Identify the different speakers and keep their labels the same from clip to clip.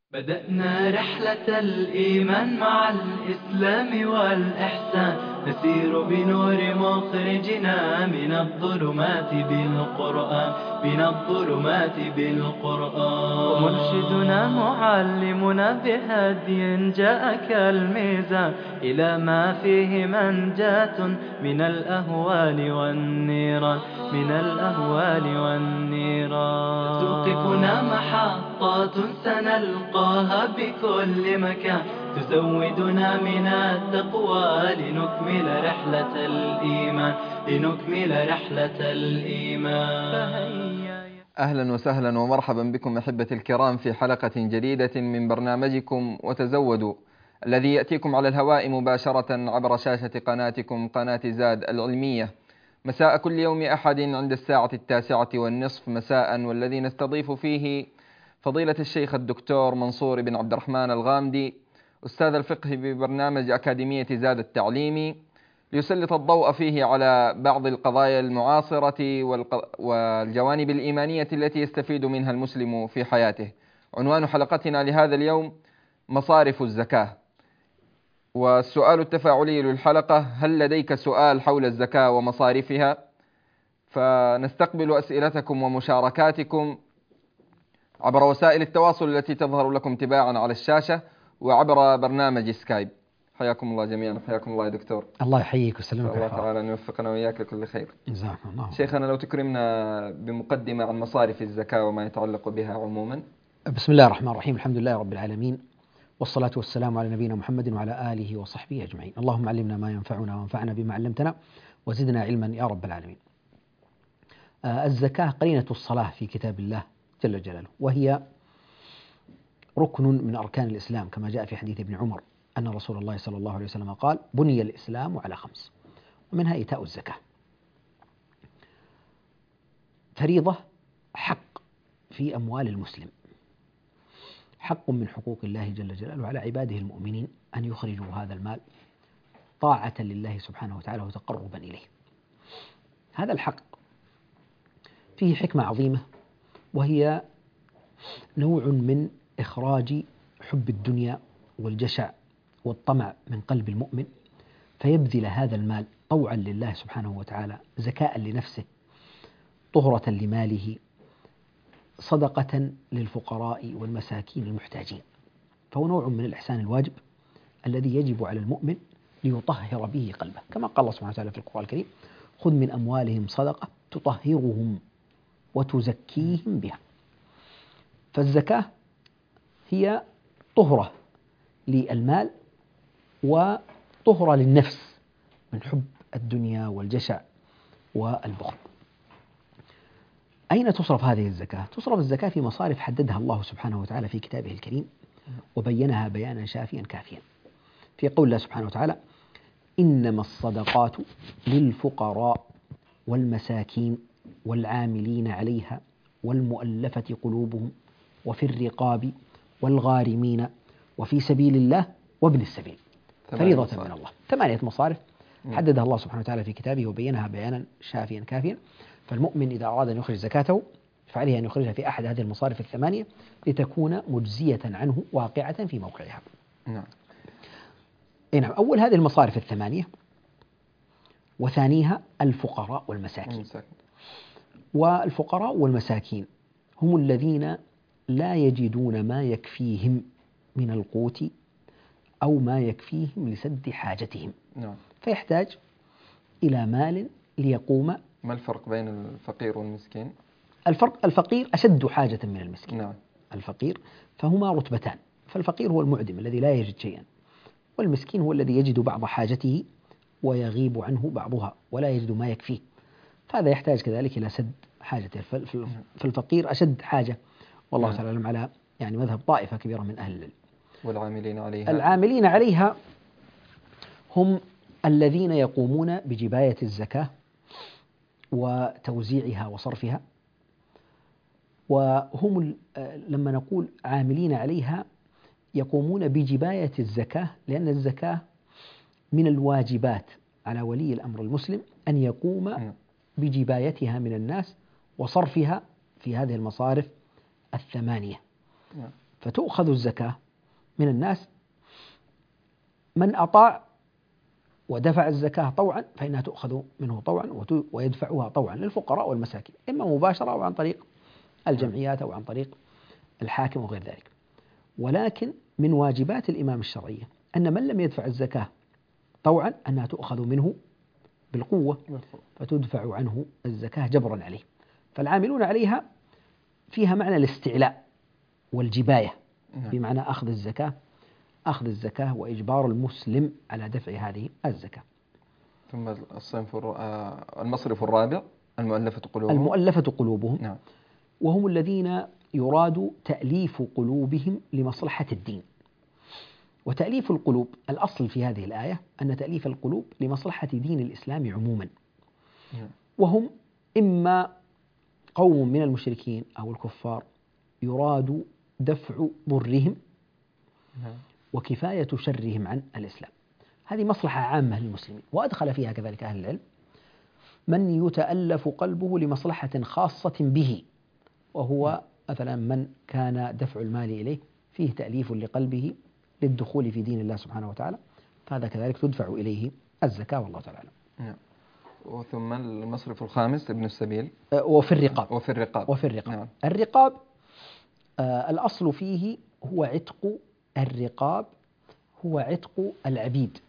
Speaker 1: بدأنا رحلة الإيمان مع الإسلام والإحسان، نسير بنور مخرجنا من الظلمات بالقرآن، ومرشدنا معلمنا بهدي جاء كالميزان إلى ما فيه منجاة من الأهوال والنيران. توقفنا محطات سنلقاها بكل مكان، تزودنا من التقوى لنكمل رحلة الإيمان.
Speaker 2: أهلا وسهلا ومرحبا بكم أحبتي الكرام في حلقة جديدة من برنامجكم وتزودوا، الذي يأتيكم على الهواء مباشرة عبر شاشة قناتكم قناة زاد العلمية مساء كل يوم أحد عند الساعة 9:30 مساء، والذي نستضيف فيه فضيلة الشيخ الدكتور منصور بن عبد الرحمن الغامدي أستاذ الفقه ببرنامج أكاديمية زاد التعليمي، ليسلط الضوء فيه على بعض القضايا المعاصرة والجوانب الإيمانية التي يستفيد منها المسلم في حياته. عنوان حلقتنا لهذا اليوم مصارف الزكاة. والسؤال التفاعلي للحلقة: هل لديك سؤال حول الزكاة ومصارفها؟ فنستقبل أسئلتكم ومشاركاتكم عبر وسائل التواصل التي تظهر لكم تباعا على الشاشة وعبر برنامج سكايب. حياكم الله جميعا. حياكم الله يا دكتور.
Speaker 3: الله يحييك ويسلمك.
Speaker 2: الله تعالى أن يوفقنا وإياك لكل خير.
Speaker 3: جزاكم الله.
Speaker 2: شيخنا، لو تكرمنا بمقدمة عن مصارف الزكاة وما يتعلق بها عموما.
Speaker 3: بسم الله الرحمن الرحيم، الحمد لله رب العالمين، والصلاة والسلام على نبينا محمد وعلى آله وصحبه أجمعين. اللهم علمنا ما ينفعنا وانفعنا بما علمتنا وزدنا علما يا رب العالمين. الزكاة قرينة الصلاة في كتاب الله جل جلاله، وهي ركن من أركان الإسلام، كما جاء في حديث ابن عمر أن رسول الله صلى الله عليه وسلم قال: بني الإسلام على 5، ومنها إيتاء الزكاة. فريضة، حق في أموال المسلم، حق من حقوق الله جل جلاله على عباده المؤمنين أن يخرجوا هذا المال طاعة لله سبحانه وتعالى وتقربا إليه. هذا الحق فيه حكمة عظيمة، وهي نوع من إخراج حب الدنيا والجشع والطمع من قلب المؤمن، فيبذل هذا المال طوعا لله سبحانه وتعالى، زكاء لنفسه، طهرة لماله، صدقة للفقراء والمساكين المحتاجين. فهو نوع من الإحسان الواجب الذي يجب على المؤمن ليطهر به قلبه، كما قال الله سبحانه وتعالى في القرآن الكريم: خذ من أموالهم صدقة تطهرهم وتزكيهم بها. فالزكاة هي طهرة للمال وطهرة للنفس من حب الدنيا والجشع والبخل. أين تصرف هذه الزكاة؟ تصرف الزكاة في مصارف حددها الله سبحانه وتعالى في كتابه الكريم، وبينها بيانا شافيا كافيا في قول الله سبحانه وتعالى: إنما الصدقات للفقراء والمساكين والعاملين عليها والمؤلفة قلوبهم وفي الرقاب والغارمين وفي سبيل الله وابن السبيل فريضة من الله. 8 مصارف حددها الله سبحانه وتعالى في كتابه وبينها بيانا شافيا كافيا. فالمؤمن إذا أراد أن يخرج زكاته فعليه أن يخرجها في أحد هذه المصارف 8 لتكون مجزية عنه واقعة في موقعها.
Speaker 2: نعم.
Speaker 3: نعم. أول هذه المصارف 8، وثانيها الفقراء والمساكين. والفقراء والمساكين هم الذين لا يجدون ما يكفيهم من القوت أو ما يكفيهم لسد حاجتهم.
Speaker 2: نعم.
Speaker 3: فيحتاج إلى مال ليقوم.
Speaker 2: ما الفرق بين الفقير والمسكين؟
Speaker 3: الفقير أشد حاجة من المسكين.
Speaker 2: نعم.
Speaker 3: الفقير فهما رتبتان، فالفقير هو المعدم الذي لا يجد شيئا، والمسكين هو الذي يجد بعض حاجته ويغيب عنه بعضها ولا يجد ما يكفيه، فهذا يحتاج كذلك إلى سد حاجته. فالفقير أشد حاجة، والله تعالى أعلم، على مذهب طائفة كبيرة من أهل العلم. العاملين عليها هم الذين يقومون بجباية الزكاة وتوزيعها وصرفها، وهم لما نقول عاملين عليها يقومون بجباية الزكاة، لأن الزكاة من الواجبات على ولي الأمر المسلم أن يقوم بجبايتها من الناس وصرفها في هذه المصارف 8. فتؤخذ الزكاة من الناس، من أطاع ودفع الزكاة طوعا فإنها تؤخذ منه طوعا ويدفعها طوعا للفقراء والمساكين، إما مباشرة أو عن طريق الجمعيات أو عن طريق الحاكم وغير ذلك. ولكن من واجبات الإمام الشرعية أن من لم يدفع الزكاة طوعا أنها تؤخذ منه بالقوة فتدفع عنه الزكاة جبرا عليه. فالعاملون عليها فيها معنى الاستعلاء والجباية، بمعنى أخذ الزكاة وإجبار المسلم على دفع هذه الزكاة.
Speaker 2: ثم المصرف الرابع المؤلفة
Speaker 3: قلوبهم
Speaker 2: نعم.
Speaker 3: وهم الذين يراد تأليف قلوبهم لمصلحة الدين. وتأليف القلوب الأصل في هذه الآية أن تأليف القلوب لمصلحة دين الإسلام عموما، وهم إما قوم من المشركين أو الكفار يراد دفع ضرهم وكفاية شرهم عن الإسلام. هذه مصلحة عامة للمسلمين، وأدخل فيها كذلك أهل العلم من يتألف قلبه لمصلحة خاصة به، وهو مثلا من كان دفع المال إليه فيه تأليف لقلبه للدخول في دين الله سبحانه وتعالى، فهذا كذلك تدفع إليه الزكاة والله تعالى.
Speaker 2: ثم المصرف الخامس ابن السبيل
Speaker 3: وفي الرقاب.
Speaker 2: نعم.
Speaker 3: الرقاب الأصل فيه هو عتق الرقاب، هو عتق العبيد،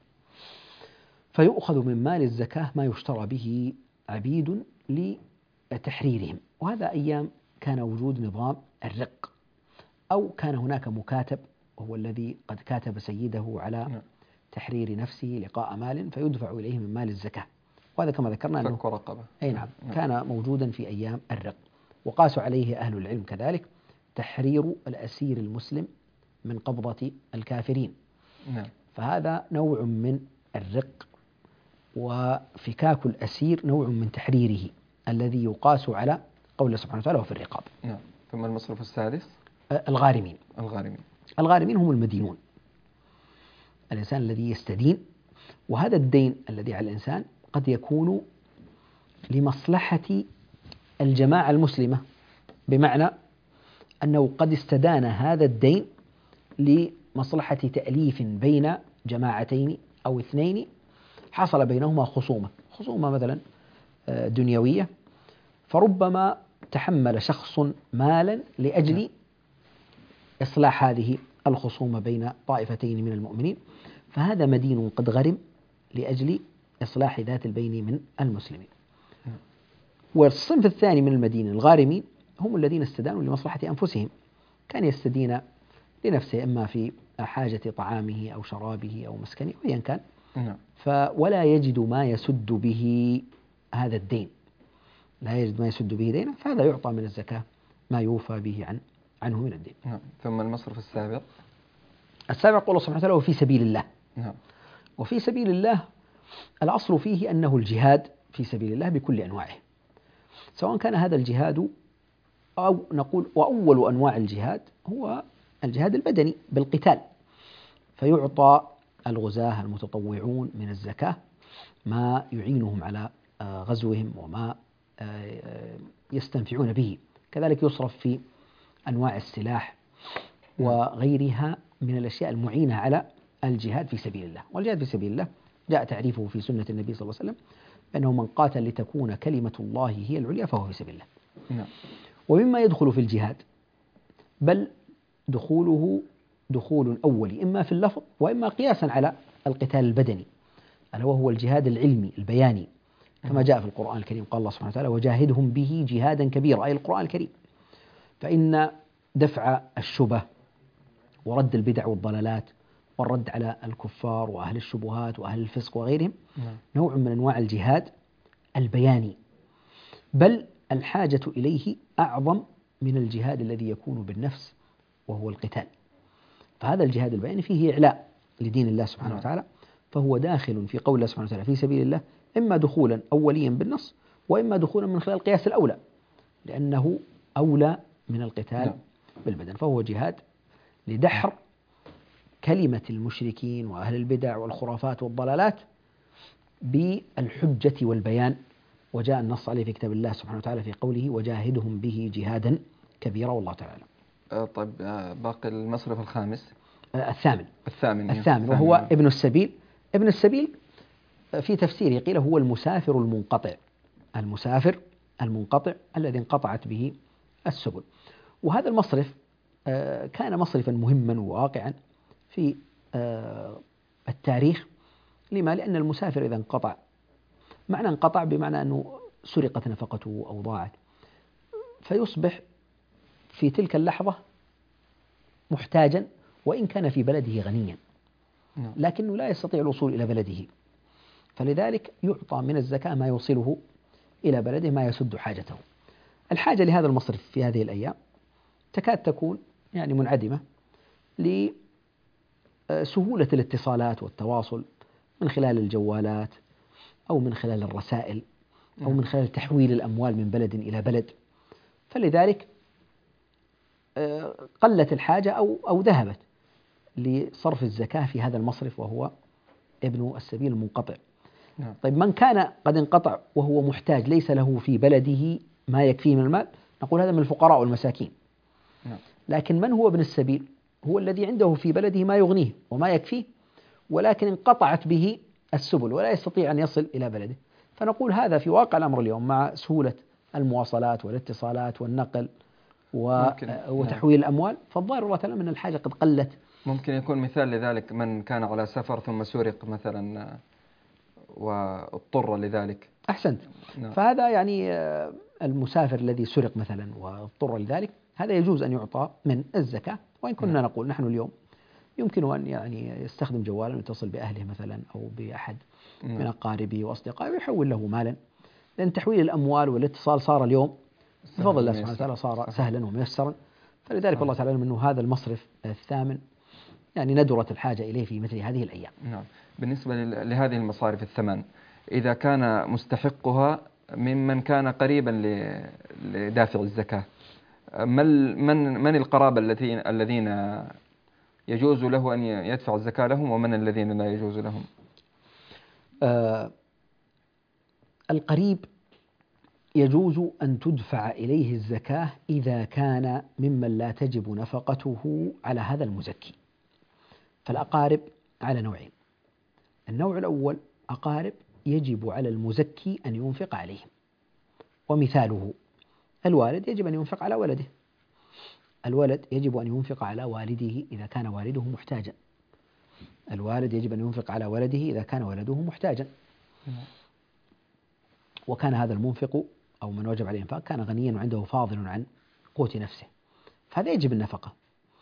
Speaker 3: فيؤخذ من مال الزكاة ما يشترى به عبيد لتحريرهم. وهذا أيام كان وجود نظام الرق، أو كان هناك مكاتب وهو الذي قد كاتب سيده على تحرير نفسه لقاء مال فيدفع إليه من مال الزكاة. وهذا كما ذكرنا أنه
Speaker 2: رقبة.
Speaker 3: أي نعم كان موجودا في أيام الرق. وقاسوا عليه أهل العلم كذلك تحرير الأسير المسلم من قبضة الكافرين. فهذا نوع من الرق، وفكاك الأسير نوع من تحريره الذي يقاس على قوله سبحانه وتعالى وفي الرقاب.
Speaker 2: ثم المصرف السادس
Speaker 3: الغارمين هم المدينون، الإنسان الذي يستدين، وهذا الدين الذي على الإنسان قد يكون لمصلحة الجماعة المسلمة، بمعنى أنه قد استدان هذا الدين لمصلحة تأليف بين جماعتين أو اثنين حصل بينهما خصومة مثلا دنيوية، فربما تحمل شخص مالا لأجل إصلاح هذه الخصومة بين طائفتين من المؤمنين، فهذا مدين قد غرم لأجل إصلاح ذات البين من المسلمين. والصنف الثاني من المدينين الغارمين هم الذين استدانوا لمصلحة أنفسهم، كان يستدين لنفسه إما في حاجة طعامه أو شرابه أو مسكنه أو أيا كان، ولا يجد ما يسد به هذا الدين، دينه، فهذا يعطى من الزكاة ما يوفى به عنه من الدين.
Speaker 2: ثم المصرف
Speaker 3: السابع قول الله سبحانه وتعالى وفي سبيل الله. وفي سبيل الله الأصل فيه أنه الجهاد في سبيل الله بكل أنواعه، سواء كان هذا الجهاد أو نقول وأول أنواع الجهاد هو الجهاد البدني بالقتال، فيعطى الغزاة المتطوعون من الزكاة ما يعينهم على غزوهم وما يستنفعون به. كذلك يصرف في أنواع السلاح وغيرها من الأشياء المعينة على الجهاد في سبيل الله. والجهاد في سبيل الله جاء تعريفه في سنة النبي صلى الله عليه وسلم أنه من قاتل لتكون كلمة الله هي العليا فهو في سبيل الله. ومما يدخل في الجهاد بل دخوله دخول أولي إما في اللفظ وإما قياسا على القتال البدني، ألا وهو الجهاد العلمي البياني، كما جاء في القرآن الكريم قال الله سبحانه وتعالى وجاهدهم به جهادا كبيرا، أي القرآن الكريم. فإن دفع الشبه ورد البدع والضلالات والرد على الكفار وأهل الشبهات وأهل الفسق وغيرهم نوع من أنواع الجهاد البياني، بل الحاجة إليه أعظم من الجهاد الذي يكون بالنفس وهو القتال. فهذا الجهاد البياني فيه إعلاء لدين الله سبحانه وتعالى، فهو داخل في قول الله سبحانه وتعالى في سبيل الله إما دخولا أوليا بالنص وإما دخولا من خلال قياس الأولى، لأنه أولى من القتال بالبدن، فهو جهاد لدحر كلمة المشركين وأهل البدع والخرافات والضلالات بالحجة والبيان. وجاء النص عليه في كتاب الله سبحانه وتعالى في قوله وجاهدهم به جهادا كبيرا، والله تعالى.
Speaker 2: طيب باقي المصرف الخامس.
Speaker 3: الثامن.
Speaker 2: الثامن
Speaker 3: وهو ابن السبيل. ابن السبيل في تفسيره قيل هو المسافر المنقطع. المسافر المنقطع الذي انقطعت به السبل. وهذا المصرف كان مصرفا مهما وواقعا في التاريخ. لما؟ لأن المسافر إذا انقطع، معنى انقطع بمعنى أنه سرقت نفقته أو ضاعت، فيصبح في تلك اللحظة محتاجا وإن كان في بلده غنيا، لكنه لا يستطيع الوصول إلى بلده، فلذلك يعطى من الزكاة ما يوصله إلى بلده، ما يسد حاجته. الحاجة لهذا المصرف في هذه الأيام تكاد تكون يعني منعدمة لسهولة الاتصالات والتواصل من خلال الجوالات أو من خلال الرسائل أو من خلال تحويل الأموال من بلد إلى بلد، فلذلك قلت الحاجة أو ذهبت لصرف الزكاة في هذا المصرف وهو ابن السبيل المنقطع. طيب من كان قد انقطع وهو محتاج ليس له في بلده ما يكفيه من المال، نقول هذا من الفقراء والمساكين. لكن من هو ابن السبيل؟ هو الذي عنده في بلده ما يغنيه وما يكفيه، ولكن انقطعت به السبل ولا يستطيع أن يصل إلى بلده، فنقول هذا في واقع الأمر اليوم مع سهولة المواصلات والاتصالات والنقل وتحويل الأموال، فالظاهر الله تعالى من الحاجة قد قلت.
Speaker 2: ممكن يكون مثال لذلك من كان على سفر ثم سرق مثلا واضطر لذلك.
Speaker 3: أحسنت. فهذا يعني المسافر الذي سرق مثلا واضطر لذلك، هذا يجوز أن يعطى من الزكاة، وإن كنا نقول نحن اليوم يمكن أن يعني يستخدم جوالا ويتصل بأهله مثلا أو بأحد من أقاربه وأصدقائه ويحول له مالا، لأن تحويل الأموال والاتصال صار اليوم بفضل الله سبحانه وتعالى صار سهلا وميسرا، فلذلك الله تعالى أنه هذا المصرف الثامن يعني ندرت الحاجة إليه في مثل هذه الأيام.
Speaker 2: نعم. بالنسبة لهذه المصارف الثمان، إذا كان مستحقها ممن كان قريبا لدافع الزكاة، من القرابة الذين يجوز له أن يدفع الزكاة لهم، ومن الذين لا يجوز لهم؟
Speaker 3: القريب يجوز أن تدفع إليه الزكاة إذا كان ممن لا تجب نفقته على هذا المزكي. فالأقارب على نوعين: النوع الأول أقارب يجب على المزكي أن ينفق عليهم، ومثاله الوالد يجب أن ينفق على ولده، الولد يجب أن ينفق على والده إذا كان والده محتاجا، الوالد يجب أن ينفق على ولده إذا كان ولده محتاجا، وكان هذا المنفق أو من وجب عليه الإنفاق كان غنيا وعنده فاضل عن قوت نفسه، فهذا يجب النفقة.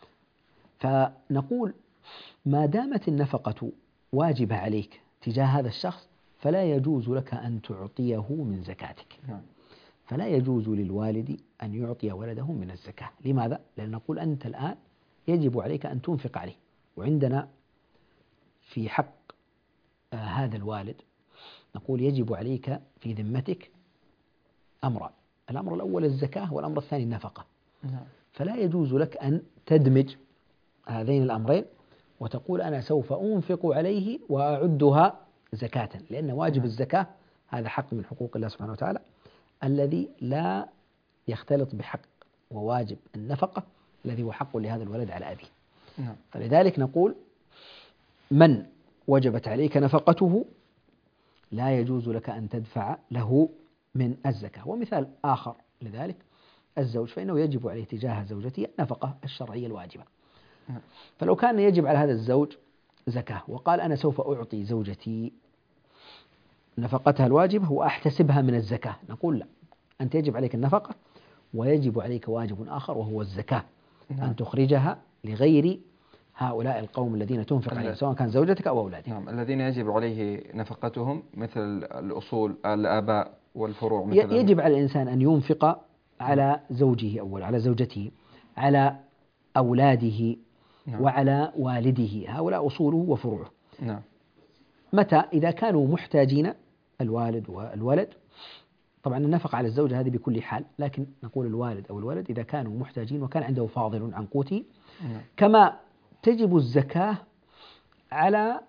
Speaker 3: فنقول ما دامت النفقة واجبة عليك تجاه هذا الشخص فلا يجوز لك أن تعطيه من زكاتك. فلا يجوز للوالد أن يعطي ولده من الزكاة. لماذا؟ لأن نقول أنت الآن يجب عليك أن تنفق عليه، وعندنا في حق هذا الوالد نقول يجب عليك في ذمتك أمران: الأمر الأول الزكاة، والأمر الثاني النفقة. فلا يجوز لك أن تدمج هذين الأمرين وتقول أنا سوف أنفق عليه وأعدها زكاة، لأن واجب الزكاة هذا حق من حقوق الله سبحانه وتعالى الذي لا يختلط بحق وواجب النفقة الذي هو حق لهذا الولد على أبيه. فلذلك نقول من وجبت عليك نفقته لا يجوز لك أن تدفع له من الزكاة. ومثال آخر لذلك الزوج، فإنه يجب عليه تجاه زوجته النفقة الشرعية الواجبة. فلو كان يجب على هذا الزوج زكاة وقال أنا سوف أعطي زوجتي نفقتها الواجبة وأحتسبها من الزكاة، نقول لا، أنت يجب عليك النفقة ويجب عليك واجب آخر وهو الزكاة، أن تخرجها لغير هؤلاء القوم الذين تنفق عليهم سواء كان زوجتك أو أولادك.
Speaker 2: نعم. الذين يجب عليه نفقتهم مثل الأصول، الآباء والفروع مثلا.
Speaker 3: يجب على الإنسان أن ينفق على زوجه أولا، على زوجته، على أولاده، وعلى والده، هؤلاء أصوله وفروعه. متى؟ إذا كانوا محتاجين الوالد والولد. طبعا النفقة على الزوجة هذه بكل حال، لكن نقول الوالد أو الولد إذا كانوا محتاجين وكان عنده فاضل عن قوته. كما تجب الزكاة على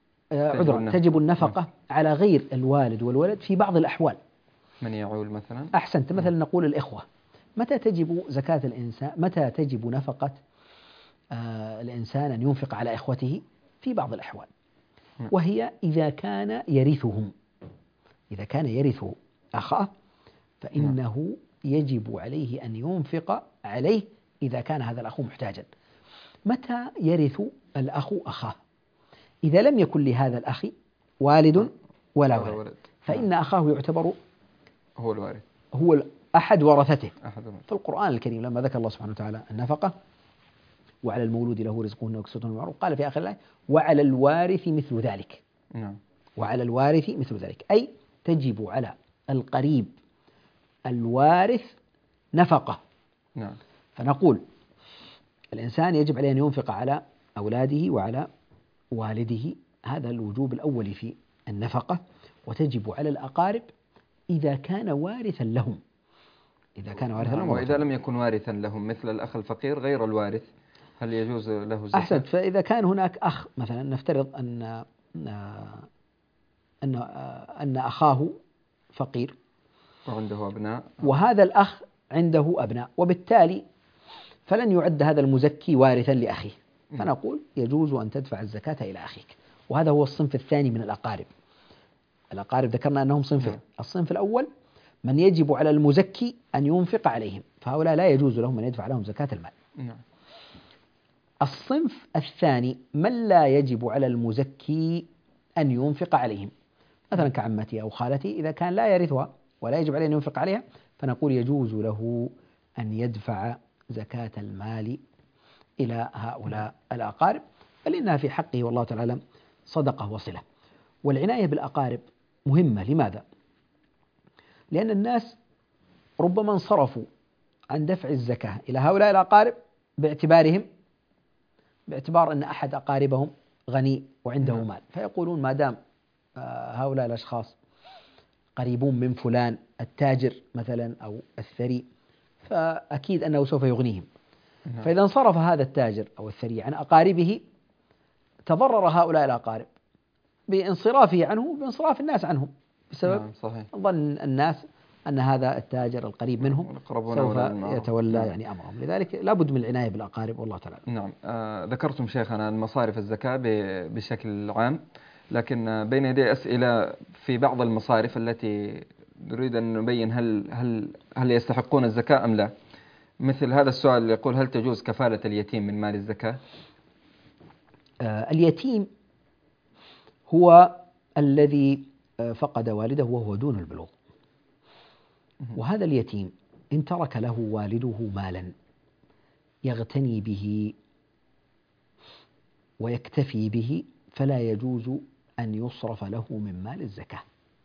Speaker 3: تجب النفقة على غير الوالد والولد في بعض الأحوال.
Speaker 2: من يعول مثلا.
Speaker 3: أحسنت. مثلا نقول الإخوة، متى تجب زكاة الإنسان، متى تجب نفقة الإنسان أن ينفق على إخوته؟ في بعض الأحوال، وهي إذا كان يرثهم، إذا كان يرث أخاه فإنه يجب عليه أن ينفق عليه إذا كان هذا الأخ محتاجا. متى يرث الأخ أخاه؟ إذا لم يكن لهذا الأخ والد ولا ولد، فإن أخاه يعتبر
Speaker 2: هو الوارث،
Speaker 3: هو أحد ورثته. في القرآن الكريم لما ذكر الله سبحانه وتعالى النفقة وعلى المولود له رزقهن وكسوتهن بالمعروف، قال في آخر الآية وعلى الوارث مثل ذلك. وعلى الوارث مثل ذلك، أي تجب على القريب الوارث نفقة. فنقول الإنسان يجب عليه أن ينفق على أولاده وعلى والده، هذا الوجوب الأول في النفقة. وتجب على الأقارب إذا كان وارثا لهم، إذا كان وارثا لهم.
Speaker 2: وإذا لم يكن وارثا لهم مثل الأخ الفقير غير الوارث هل يجوز له زكاة؟
Speaker 3: أحسنت. فإذا كان هناك أخ مثلا، نفترض أن أخاه فقير
Speaker 2: وعنده أبناء،
Speaker 3: وهذا الأخ عنده أبناء، وبالتالي فلن يعد هذا المزكي وارثا لأخيه، فنقول يجوز أن تدفع الزكاة إلى أخيك. وهذا هو الصنف الثاني من الأقارب. الأقارب ذكرنا أنهم صنفين. الصنف الأول من يجب على المزكي أن ينفق عليهم، فهؤلاء لا يجوز لهم أن يدفع لهم زكاة المال. الصنف الثاني من لا يجب على المزكي أن ينفق عليهم، مثلا كعمتي أو خالتي، إذا كان لا يرثها ولا يجب عليه أن ينفق عليها، فنقول يجوز له أن يدفع زكاة المال إلى هؤلاء الأقارب، بل إنها في حقه والله تعالى أعلم صدقة وصلة. والعناية بالأقارب مهمة. لماذا؟ لأن الناس ربما انصرفوا عن دفع الزكاة إلى هؤلاء الأقارب باعتبار أن أحد أقاربهم غني وعنده مال، فيقولون ما دام هؤلاء الأشخاص قريبون من فلان التاجر مثلا أو الثري فأكيد أنه سوف يغنيهم. فإذا انصرف هذا التاجر أو الثري عن أقاربه تضرر هؤلاء الأقارب بانصرافه عنه وبانصراف الناس عنهم، بسبب ظن الناس أن هذا التاجر القريب منهم سوف يتولى يعني أمرهم. لذلك لابد من العناية بالأقارب والله تعالى.
Speaker 2: نعم. ذكرتم شيخنا المصارف الزكاة بشكل عام، لكن بين يدي أسئلة في بعض المصارف التي نريد أن نبين هل يستحقون الزكاة أم لا. مثل هذا السؤال يقول هل تجوز كفالة اليتيم من مال الزكاة؟
Speaker 3: اليتيم هو الذي فقد والده وهو دون البلوغ، وهذا اليتيم إن ترك له والده مالا يغتني به ويكتفي به فلا يجوز أن يصرف له من مال الزكاة.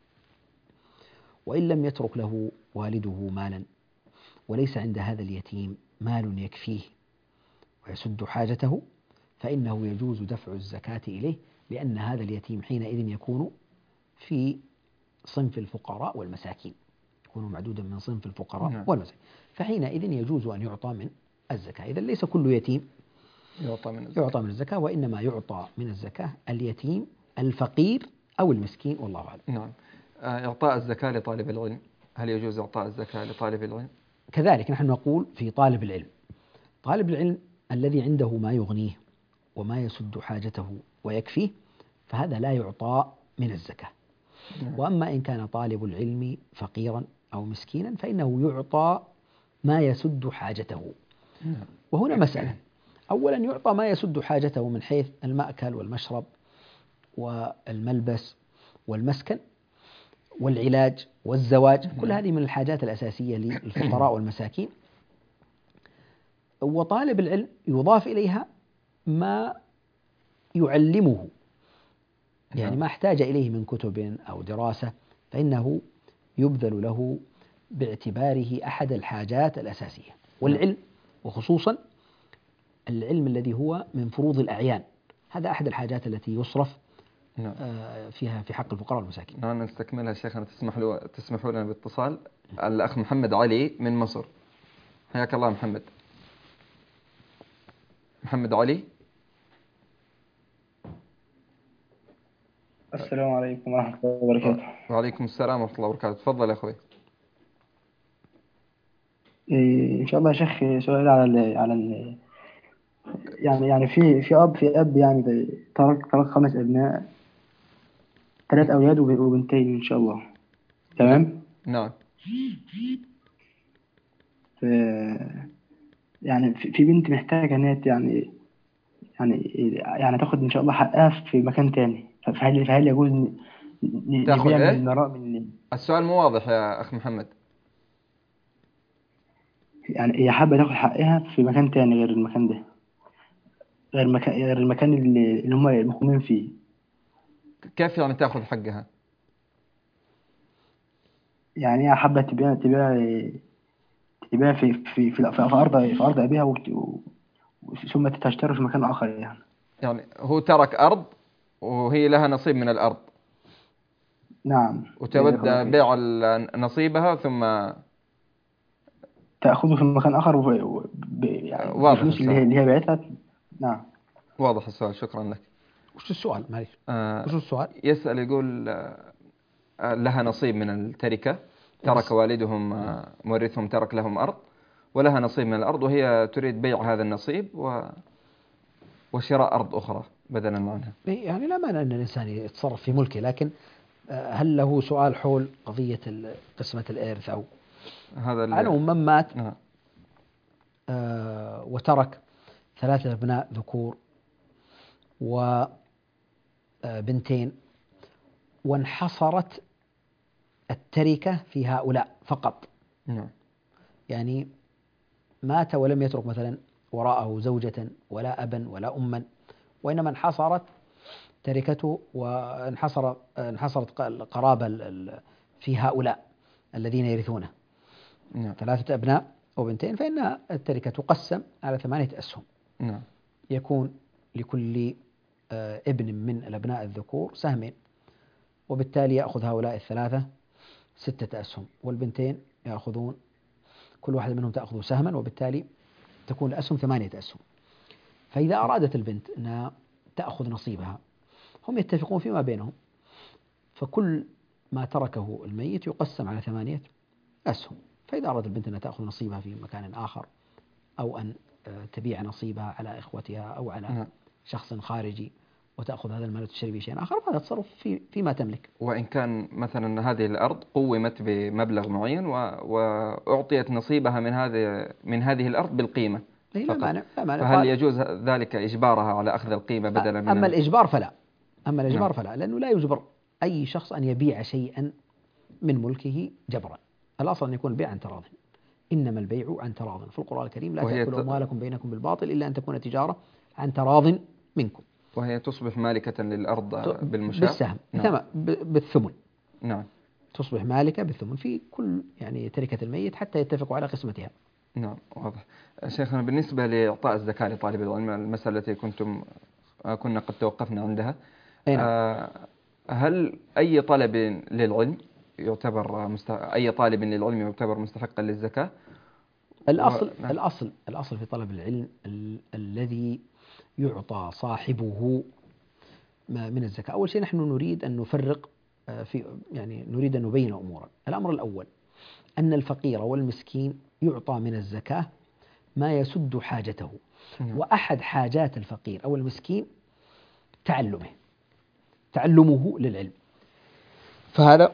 Speaker 3: وإن لم يترك له والده مالا وليس عند هذا اليتيم مال يكفيه ويسد حاجته، فإنه يجوز دفع الزكاة إليه، لأن هذا اليتيم حينئذ يكون في صنف الفقراء والمساكين، يكون معدودا من صنف الفقراء والمساكين، فحينئذ يجوز أن يعطى من الزكاة. إذا ليس كل يتيم يعطى من الزكاة، وإنما يعطى من الزكاة اليتيم الفقير أو المسكين والله أعلم.
Speaker 2: نعم. إعطاء الزكاة لطالب العلم، هل يجوز إعطاء الزكاة لطالب العلم؟
Speaker 3: كذلك نحن نقول في طالب العلم، طالب العلم الذي عنده ما يغنيه وما يسد حاجته ويكفيه فهذا لا يعطى من الزكاة. وأما إن كان طالب العلم فقيرا أو مسكينا فإنه يعطى ما يسد حاجته. وهنا مسألة، أولا يعطى ما يسد حاجته من حيث المأكل والمشرب والملبس والمسكن والعلاج والزواج، كل هذه من الحاجات الأساسية للفقراء والمساكين. وطالب العلم يضاف إليها ما يعلمه، يعني ما احتاج إليه من كتب أو دراسة فإنه يبذل له باعتباره أحد الحاجات الأساسية. والعلم وخصوصا العلم الذي هو من فروض الأعيان هذا أحد الحاجات التي يصرف فيها في حق الفقراء والمساكين.
Speaker 2: نعم نستكملها شيخنا، تسمحوا لنا باتصال. الأخ محمد علي من مصر، حياك الله محمد علي.
Speaker 4: السلام عليكم ورحمة الله وبركاته.
Speaker 2: وعليكم السلام ورحمة الله وبركاته. تفضل يا أخوي.
Speaker 4: إن شاء الله يا شيخ، سؤال على يعني في أب يعني ترك 5 أبناء، 3 أولاد وبنتين إن شاء الله.
Speaker 2: نعم.
Speaker 4: تمام.
Speaker 2: نعم.
Speaker 4: ف يعني في بنت محتاجة إن هي يعني يعني تاخد إن شاء الله حقها في مكان تاني. فهل يجوز
Speaker 2: تأخذ
Speaker 4: نبيع
Speaker 2: إيه؟
Speaker 4: من
Speaker 2: السؤال مو واضح يا أخ محمد.
Speaker 4: يعني هي حابة تاخد حقها في مكان تاني غير المكان ده، غير المكان اللي هم مقيمين فيه.
Speaker 2: كيف يعني تأخذ حقها؟
Speaker 4: يعني هي حابة تبيع في أرض أبيها، ثم تشتري في مكان آخر يعني.
Speaker 2: يعني هو ترك أرض وهي لها نصيب من الأرض،
Speaker 4: نعم.
Speaker 2: وتود
Speaker 4: جزاك الله خير.
Speaker 2: بيع نصيبها ثم
Speaker 4: تأخذه في مكان آخر يعني
Speaker 2: واضح
Speaker 4: بالفلوس اللي
Speaker 2: السؤال.
Speaker 4: هي اللي هي بعتها. نعم.
Speaker 2: واضح السؤال، شكرا لك.
Speaker 3: وش السؤال؟ معليش،
Speaker 2: آه،
Speaker 3: وش السؤال؟
Speaker 2: يسأل يقول لها نصيب من التركة، ترك والدهم مورثهم ترك لهم أرض ولها نصيب من الأرض، وهي تريد بيع هذا النصيب وشراء أرض أخرى بدلا عنها.
Speaker 3: يعني لا مانع أن الإنسان يتصرف في ملكه، لكن هل له سؤال حول قضية قسمة الإرث أو
Speaker 2: هذا
Speaker 3: على من مات
Speaker 2: نعم.
Speaker 3: وترك 3 أبناء ذكور وبنتين، وانحصرت التركة في هؤلاء فقط،
Speaker 2: نعم.
Speaker 3: يعني مات ولم يترك مثلا وراءه زوجة ولا أبا ولا أما، وإنما انحصرت تركته انحصرت القرابة في هؤلاء الذين يرثونه.
Speaker 2: نعم.
Speaker 3: 3 أبناء وبنتين، فإن التركة تقسم على 8 أسهم.
Speaker 2: نعم.
Speaker 3: يكون لكل ابن من الأبناء الذكور سهمين، وبالتالي يأخذ هؤلاء الثلاثة 6 أسهم، والبنتين يأخذون كل واحد منهم تأخذ سهما، وبالتالي تكون الأسهم 8 أسهم. فإذا أرادت البنت أنها تأخذ نصيبها، هم يتفقون فيما بينهم، فكل ما تركه الميت يقسم على 8 أسهم. فإذا أرادت البنت أنها تأخذ نصيبها في مكان آخر، أو أن تبيع نصيبها على إخوتها أو على
Speaker 2: نعم.
Speaker 3: شخص خارجي وتأخذ هذا المال وتشتري به شيئا آخر، فهذا تصرف فيما تملك.
Speaker 2: وإن كان مثلا هذه الأرض قومت بمبلغ معين وأعطيت نصيبها من هذه الأرض بالقيمة
Speaker 3: لا
Speaker 2: فقط،
Speaker 3: مانع، لا مانع.
Speaker 2: فهل يجوز ذلك إجبارها على أخذ القيمة بدلا من
Speaker 3: أما الإجبار فلا، أما
Speaker 2: نعم.
Speaker 3: الإجبار فلا، لأنه لا يجبر أي شخص أن يبيع شيئا من ملكه جبرا. الأصل أن يكون البيع عن تراض، إنما البيع عن تراض. في القرآن الكريم: لا تأكلوا أموالكم بينكم بالباطل إلا أن تكون تجارة عن تراض منكم.
Speaker 2: وهي تصبح مالكة للأرض بالمشاع
Speaker 3: بالسهم.
Speaker 2: نعم.
Speaker 3: بالثمن.
Speaker 2: نعم.
Speaker 3: تصبح مالكة بالثمن في كل يعني تركة الميت حتى يتفقوا على قسمتها.
Speaker 2: نعم، واضح. شيخنا، بالنسبة لإعطاء الزكاة لطالب العلم، المسألة التي كنا قد توقفنا عندها،
Speaker 3: نعم.
Speaker 2: هل أي طالب للعلم يعتبر مستحقا للزكاة؟ نعم.
Speaker 3: الأصل في طلب العلم الذي يعطى صاحبه من الزكاة. أول شيء نحن نريد أن نفرق نريد أن نبين أمورا. الأمر الأول أن الفقير والمسكين يعطى من الزكاة ما يسد حاجته. وأحد حاجات الفقير أو المسكين تعلمه للعلم. فهذا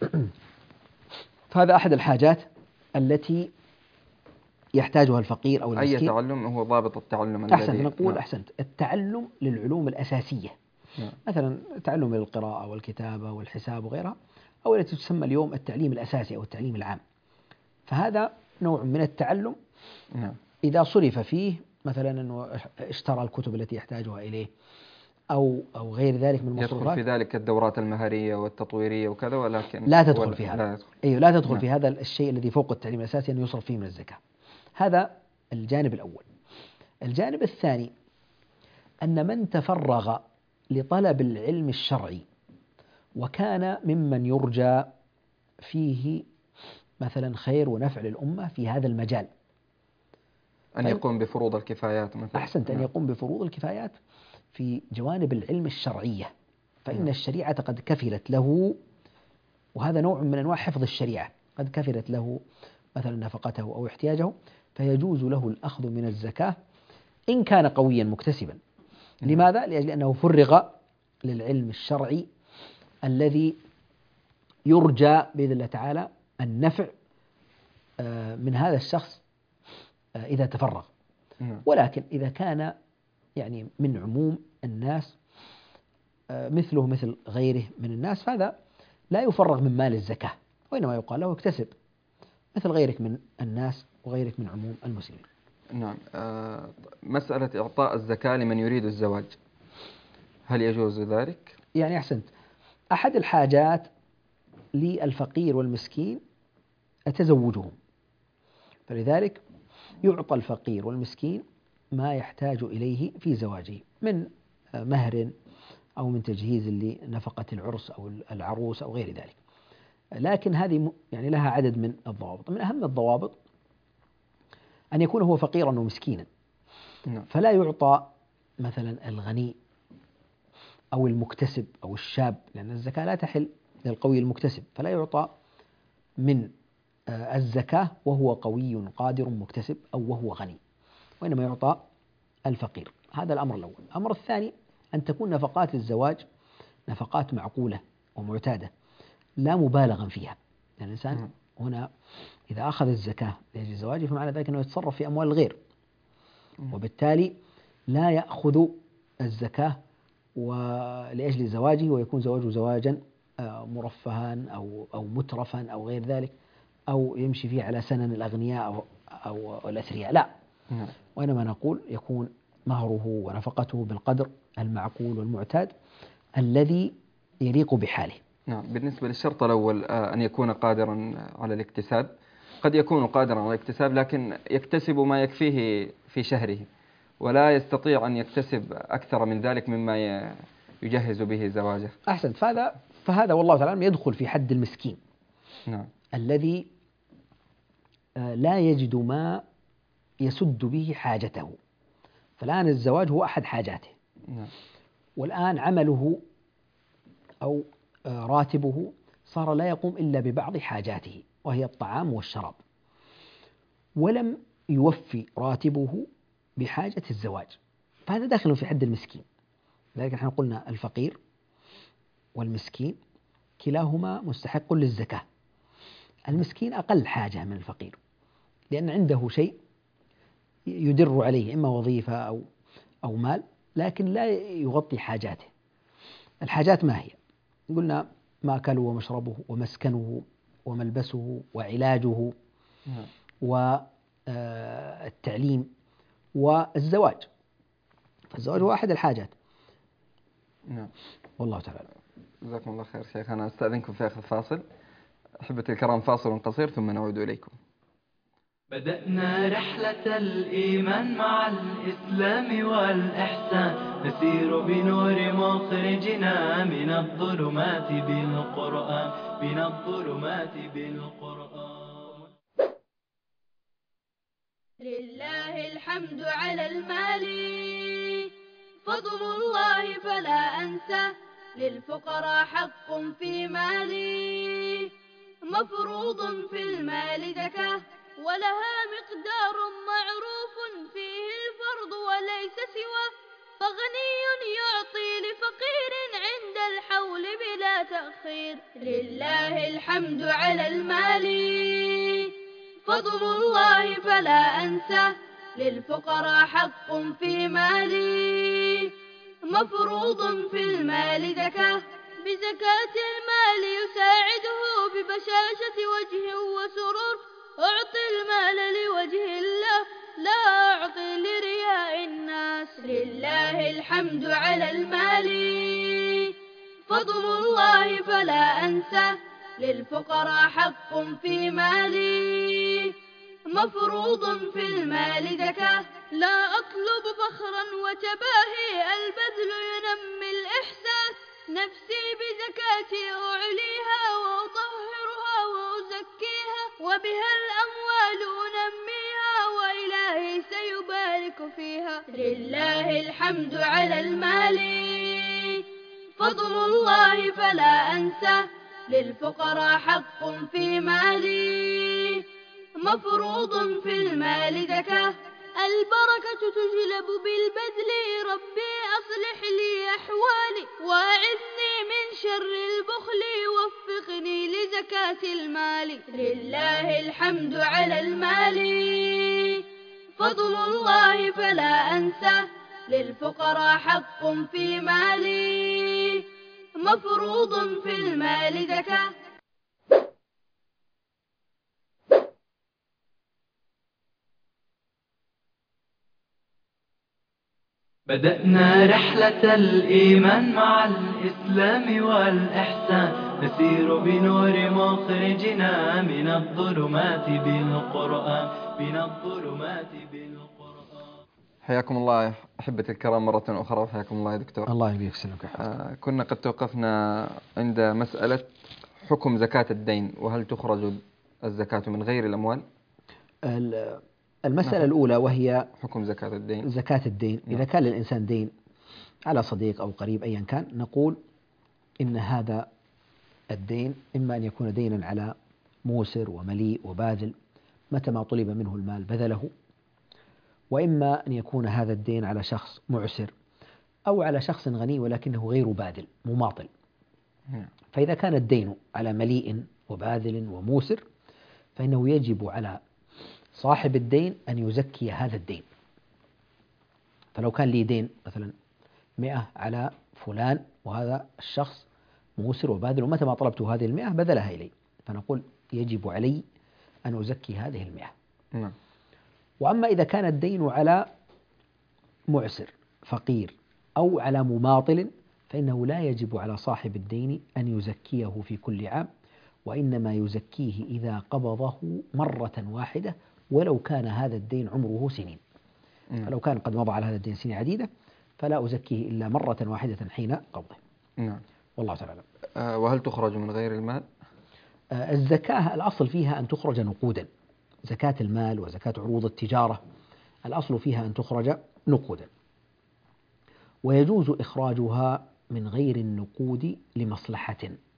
Speaker 3: أحد الحاجات التي يحتاجها الفقير أو المسكين.
Speaker 2: أي تعلم هو ضابط التعلم؟
Speaker 3: أحسنت نقول. أحسنت. التعلم للعلوم الأساسية، مثلا تعلم القراءة والكتابة والحساب وغيرها، أو التي تسمى اليوم التعليم الأساسي أو التعليم العام. فهذا نوع من التعلم. إذا صرف فيه مثلا أنه اشترى الكتب التي يحتاجها إليه أو غير ذلك من المصروفات.
Speaker 2: يدخل في ذلك الدورات المهارية والتطويرية وكذا، ولكن
Speaker 3: لا تدخل في هذا. لا تدخل في هذا الشيء الذي فوق التعليم الأساسي أن يصرف فيه من الزكاة. هذا الجانب الأول. الجانب الثاني أن من تفرغ لطلب العلم الشرعي وكان ممن يرجى فيه مثلا خير ونفع للأمة في هذا المجال،
Speaker 2: أن يقوم بفروض الكفايات مثلا.
Speaker 3: أحسنت. أن يقوم بفروض الكفايات في جوانب العلم الشرعية، فإن الشريعة قد كفلت له، وهذا نوع من أنواع حفظ الشريعة، قد كفلت له مثلا نفقته أو احتياجه، فيجوز له الأخذ من الزكاة إن كان قويا مكتسبا. لماذا؟ لأجل أنه فرغ للعلم الشرعي الذي يرجى بإذن الله تعالى النفع من هذا الشخص إذا تفرغ. ولكن إذا كان يعني من عموم الناس مثله مثل غيره من الناس، فهذا لا يفرغ من مال الزكاة، وإنما يقال له اكتسب مثل غيرك من الناس وغيرك من عموم المسلمين.
Speaker 2: نعم. مسألة إعطاء الزكاة لمن يريد الزواج، هل يجوز ذلك؟
Speaker 3: يعني أحسنت، أحد الحاجات للفقير والمسكين تزوجهم، فلذلك يعطى الفقير والمسكين ما يحتاج إليه في زواجه من مهر أو من تجهيز لنفقة العرس أو العروس أو غير ذلك. لكن هذه يعني لها عدد من الضوابط. من أهم الضوابط أن يكون هو فقيرا ومسكينا، فلا يعطى مثلا الغني أو المكتسب أو الشاب، لأن الزكاة لا تحل للقوي المكتسب، فلا يعطى من الزكاة وهو قوي قادر مكتسب أو وهو غني، وإنما يعطى الفقير. هذا الأمر الأول. الأمر الثاني أن تكون نفقات الزواج نفقات معقولة ومعتادة لا مبالغا فيها. يعني الإنسان هنا إذا أخذ الزكاة لأجل زواجه فمعنى ذلك أنه يتصرف في أموال الغير، وبالتالي لا يأخذ الزكاة ولأجل زواجه ويكون زواجه زواجا مرفها أو مترفا أو غير ذلك، أو يمشي فيه على سنن الأغنياء أو الأثرياء، لا. وإنما نقول يكون مهره ونفقته بالقدر المعقول والمعتاد الذي يليق بحاله.
Speaker 2: نعم. بالنسبة للشرط الأول أن يكون قادرا على الاكتساب، قد يكون قادرا على الاكتساب لكن يكتسب ما يكفيه في شهره، ولا يستطيع أن يكتسب أكثر من ذلك مما يجهز به زواجه.
Speaker 3: أحسنت. فهذا والله تعالى يدخل في حد المسكين.
Speaker 2: نعم.
Speaker 3: الذي لا يجد ما يسد به حاجته. فالآن الزواج هو أحد حاجاته.
Speaker 2: نعم.
Speaker 3: والآن عمله أو راتبه صار لا يقوم إلا ببعض حاجاته وهي الطعام والشراب، ولم يوفي راتبه بحاجة الزواج، فهذا داخل في حد المسكين. لذلك نحن قلنا الفقير والمسكين كلاهما مستحق للزكاة. المسكين أقل حاجة من الفقير، لأن عنده شيء يدر عليه إما وظيفة أو مال، لكن لا يغطي حاجاته. الحاجات ما هي؟ قلنا مأكله ومشربه ومسكنه وملبسه وعلاجه والتعليم والزواج، فالزواج هو أحد الحاجات.
Speaker 2: نعم.
Speaker 3: والله تعالى.
Speaker 2: جزاكم الله خير شيخ. أنا أستأذنكم في آخر فاصل. أحبتي الكرام، فاصل قصير ثم نعود إليكم.
Speaker 1: بدأنا رحلة الإيمان مع الإسلام والإحسان، نسير بنور مخرجنا من الظلمات بالقرآن.
Speaker 5: لله الحمد على المال، فضل الله فلا أنسى، للفقراء حق في مالي، مفروض في المال زكاة، ولها مقدار معروف فيه الفرض وليس سواه، فغني يعطي لفقير عند الحول بلا تأخير. لله الحمد على المال، فضل الله فلا أنسى، للفقراء حق في مالي، مفروض في المال زكاة، بزكاة المال يساعده ببشاشة وجه وسرور، أعطي المال لوجه الله لا أعطي لرياء الناس. لله الحمد على المال، فضل الله فلا أنسى، للفقراء حق في مالي، مفروض في المال زكاة، لا أطلب فخرا وتباهي، البذل ينمي الإحساس، نفسي بزكاتي أعليها وأطهرها وأزكيها، وبها الأموال أنميها وإلهي سيبارك فيها. لله الحمد على المال، فضل الله فلا أنسى، للفقراء حق في مالي، مفروض في المال زكاة. البركة تجلب بالبذل، ربي أصلح لي أحوالي، وأعذني من شر البخل، وفقني لزكاة المال. لله الحمد على المال، فضل الله فلا أنساه، للفقراء حق في مالي، مفروض في المال زكاة.
Speaker 1: بدأنا رحلة الإيمان مع الإسلام والإحسان، نسير بنور مخرجنا من الظلمات بالقرآن، من الظلمات بالقرآن.
Speaker 2: حياكم الله أحبة الكرام مرة أخرى، وحياكم الله يا دكتور.
Speaker 3: الله يبارك فيك.
Speaker 2: كنا قد توقفنا عند مسألة حكم زكاة الدين، وهل تخرج الزكاة من غير الأموال؟
Speaker 3: المسألة الأولى وهي
Speaker 2: حكم زكاة الدين.
Speaker 3: زكاة الدين، إذا كان للإنسان دين على صديق أو قريب أيا كان، نقول إن هذا الدين إما أن يكون دينا على موسر ومليء وباذل متى ما طلب منه المال بذله، وإما أن يكون هذا الدين على شخص معسر أو على شخص غني ولكنه غير باذل مماطل. فإذا كان الدين على مليء وباذل وموسر فإنه يجب على صاحب الدين أن يزكي هذا الدين. فلو كان لي دين مثلا 100 على فلان، وهذا الشخص موسر وباذل، ومتى ما طلبت هذه 100 بذلها إلي، فنقول يجب علي أن أزكي هذه 100. وأما إذا كان الدين على معسر فقير أو على مماطل فإنه لا يجب على صاحب الدين أن يزكيه في كل عام، وإنما يزكيه إذا قبضه مرة واحدة ولو كان هذا الدين عمره سنين. فلو كان قد مضى على هذا الدين سنين عديدة فلا أزكيه إلا مرة واحدة حين قبضه. والله تعالى.
Speaker 2: وهل تخرج من غير المال؟
Speaker 3: الزكاة الأصل فيها أن تخرج نقودا، زكاة المال وزكاة عروض التجارة الأصل فيها أن تخرج نقودا، ويجوز إخراجها من غير النقود لمصلحة.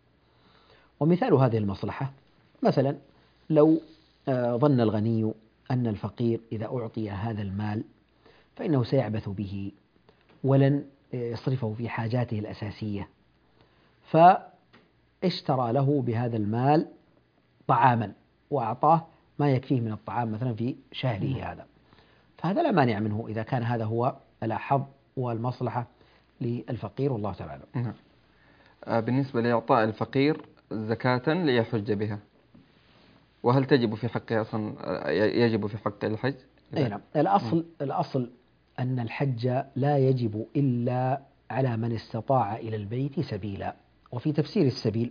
Speaker 3: ومثال هذه المصلحة مثلا لو ظن الغني أن الفقير إذا أعطي هذا المال فإنه سيعبث به ولن يصرفه في حاجاته الأساسية، فاشترى له بهذا المال طعاما وأعطاه ما يكفيه من الطعام مثلا في شهره هذا، فهذا لا مانع منه إذا كان هذا هو الأحظ والمصلحة للفقير، والله تعالى.
Speaker 2: بالنسبة لإعطاء الفقير زكاة ليحج بها، وهل تجب في حقه أصلا يجب في حق الحج؟
Speaker 3: نعم. الأصل أن الحج لا يجب إلا على من استطاع إلى البيت سبيلا، وفي تفسير السبيل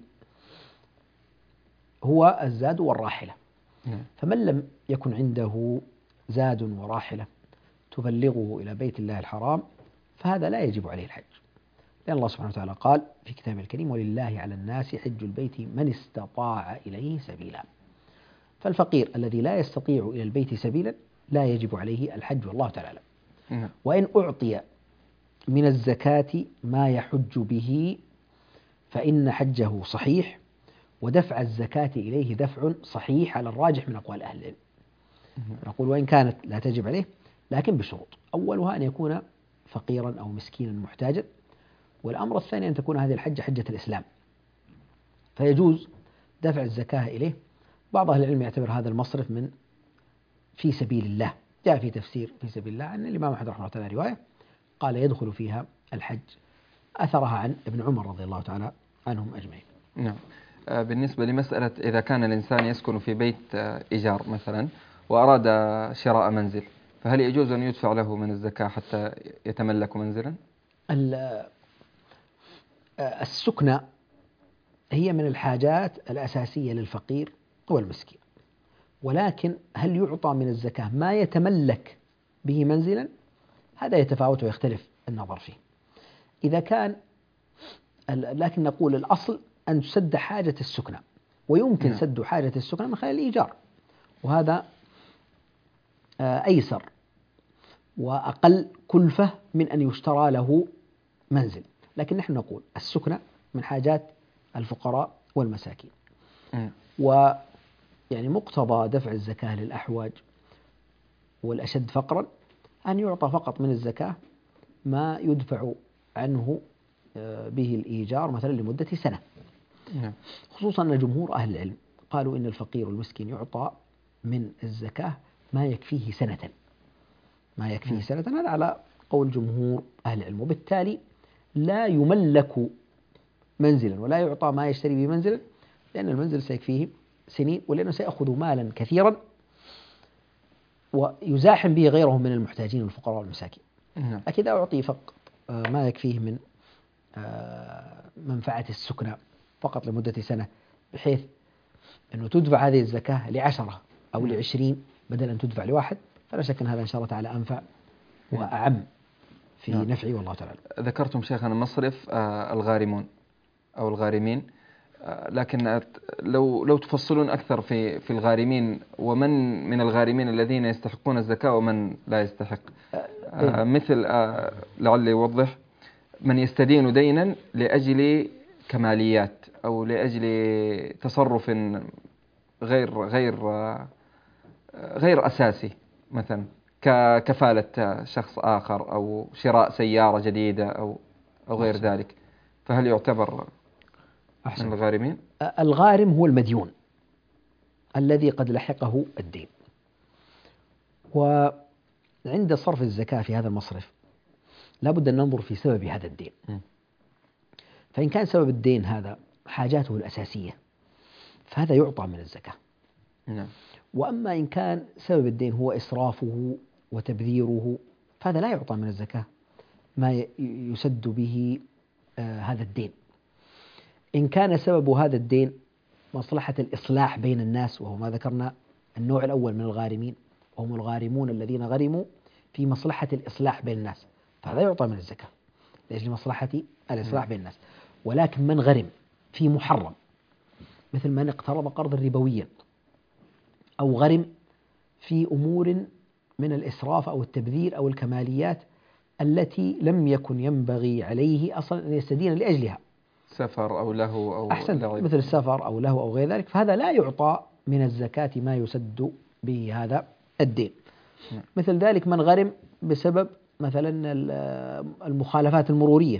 Speaker 3: هو الزاد والراحلة. فمن لم يكن عنده زاد وراحلة تبلغه إلى بيت الله الحرام فهذا لا يجب عليه الحج، لأن الله سبحانه وتعالى قال في كتابه الكريم: ولله على الناس حج البيت من استطاع إليه سبيلا. فالفقير الذي لا يستطيع إلى البيت سبيلا لا يجب عليه الحج، والله تعالى. وإن أعطي من الزكاة ما يحج به فإن حجه صحيح، ودفع الزكاة إليه دفع صحيح على الراجح من أقوال أهل العلم. نقول وإن كانت لا تجب عليه لكن بشروط، أولها أن يكون فقيرا أو مسكينا محتاجا، والأمر الثاني أن تكون هذه الحجة حجة الإسلام، فيجوز دفع الزكاة إليه. بعض أهل العلم يعتبر هذا المصرف من في سبيل الله، جاء في تفسير في سبيل الله عن الإمام أحمد رحمه الله تعالى رواية قال يدخل فيها الحج، أثرها عن ابن عمر رضي الله تعالى عنهم أجمعين.
Speaker 2: نعم. بالنسبة لمسألة إذا كان الإنسان يسكن في بيت إيجار مثلا وأراد شراء منزل، فهل يجوز أن يدفع له من الزكاة حتى يتملك منزلا؟
Speaker 3: السكنة هي من الحاجات الأساسية للفقير والمسكين، ولكن هل يعطى من الزكاة ما يتملك به منزلا؟ هذا يتفاوت ويختلف النظر فيه. إذا كان لكن نقول الأصل أن تسد حاجة السكنة، ويمكن سد حاجة السكنة من خلال الإيجار، وهذا أيسر وأقل كلفة من أن يشترى له منزل. لكن نحن نقول السكنة من حاجات الفقراء والمساكين، يعني مقتضى دفع الزكاة للأحواج والأشد فقرا أن يعطى فقط من الزكاة ما يدفع عنه به الإيجار مثلا لمدة سنة.
Speaker 2: نعم.
Speaker 3: خصوصا أن جمهور أهل العلم قالوا إن الفقير والمسكين يعطى من الزكاة ما يكفيه سنة، ما يكفيه سنة، هذا على قول جمهور أهل العلم. وبالتالي لا يملك منزلا ولا يعطى ما يشتري به منزلا، لأن المنزل سيكفيه سنين، ولأنه سيأخذ مالا كثيرا ويزاحم به غيرهم من المحتاجين والفقراء والمساكين. لكن إذا أعطي فقط ما يكفيه من منفعة السكنى فقط لمدة سنة، بحيث أنه تدفع هذه الزكاة ل10 أو ل20 بدل أن تدفع لواحد، فلا شك أن هذا إن شاء الله تعالى أنفع وأعم في نفعه والله تعالى.
Speaker 2: ذكرتم شيخنا مصرف الغارمون أو الغارمين، لكن لو تفصلون أكثر في الغارمين، ومن من الغارمين الذين يستحقون الزكاة ومن لا يستحق. مثل لعلي يوضح، من يستدين دينا لأجل كماليات أو لأجل تصرف غير أساسي، مثلا ككفالة شخص آخر أو شراء سيارة جديدة أو غير ذلك، فهل يعتبر من الغارمين؟
Speaker 3: الغارم هو المديون الذي قد لحقه الدين. وعند صرف الزكاة في هذا المصرف لا بد أن ننظر في سبب هذا الدين. فإن كان سبب الدين هذا حاجاته الأساسية فهذا يعطى من الزكاة. وأما إن كان سبب الدين هو إسرافه وتبذيره فهذا لا يعطى من الزكاة ما يسد به هذا الدين. إن كان سبب هذا الدين مصلحة الإصلاح بين الناس، وهو ما ذكرنا النوع الأول من الغارمين، وهم الغارمون الذين غرموا في مصلحة الإصلاح بين الناس، فهذا يعطى من الزكاة لأجل مصلحة الإصلاح بين الناس. ولكن من غرم في محرم، مثل من اقترض قرضا ربويا، أو غرم في أمور من الإسراف أو التبذير أو الكماليات التي لم يكن ينبغي عليه أصلا أن يستدين لأجلها،
Speaker 2: سفر أو لهو أو
Speaker 3: لعب، مثل السفر أو لهو أو غير ذلك، فهذا لا يعطى من الزكاة ما يسد به هذا الدين. مثل ذلك من غرم بسبب مثلا المخالفات المرورية،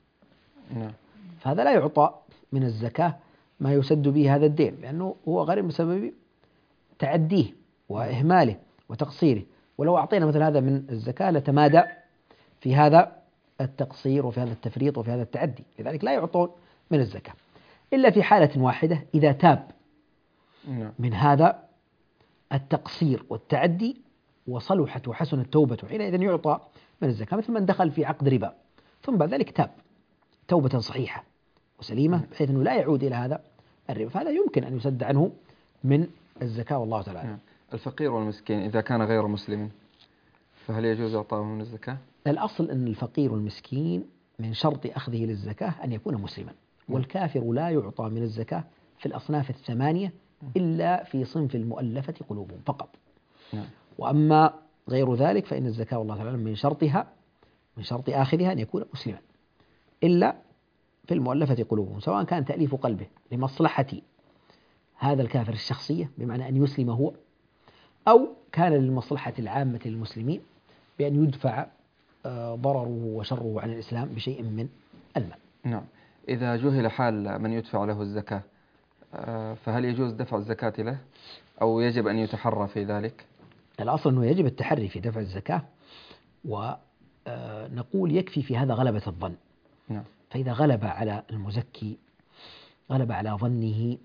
Speaker 3: فهذا لا يعطى من الزكاة ما يسد به هذا الدين، لأنه هو غرم بسبب تعديه وإهماله وتقصيره، ولو أعطينا مثل هذا من الزكاة لتمادى في هذا التقصير وفي هذا التفريط وفي هذا التعدي، لذلك لا يعطون من الزكاة إلا في حالة واحدة، إذا تاب من هذا التقصير والتعدي وصلحت وحسنت توبته، حينئذ يعطى من الزكاة. مثل من دخل في عقد ربا ثم بعد ذلك تاب توبة صحيحة وسليمة بحيث أنه لا يعود إلى هذا الربا، فهذا يمكن أن يسد عنه من الزكاة والله تعالى.
Speaker 2: الفقير والمسكين إذا كان غير مسلم فهل يجوز إعطائه من الزكاة؟
Speaker 3: الأصل أن الفقير والمسكين من شرط أخذه للزكاة أن يكون مسلما، والكافر لا يعطى من الزكاة في الأصناف الثمانية إلا في صنف المؤلفة قلوبهم فقط. وأما غير ذلك فإن الزكاة والله تعالى من شرطها، من شرط آخذها أن يكون مسلما، إلا في المؤلفة قلوبهم، سواء كان تأليف قلبه لمصلحة هذا الكافر الشخصية بمعنى أن يسلم هو، أو كان للمصلحة العامة للمسلمين بأن يدفع ضرره وشره عن الإسلام بشيء من المال.
Speaker 2: نعم. إذا جهل حال من يدفع له الزكاة فهل يجوز دفع الزكاة له أو يجب أن يتحرى في ذلك؟
Speaker 3: الأصل أنه يجب التحري في دفع الزكاة، ونقول يكفي في هذا غلبة الظن.
Speaker 2: نعم.
Speaker 3: فإذا غلب على المزكي، غلب على ظنه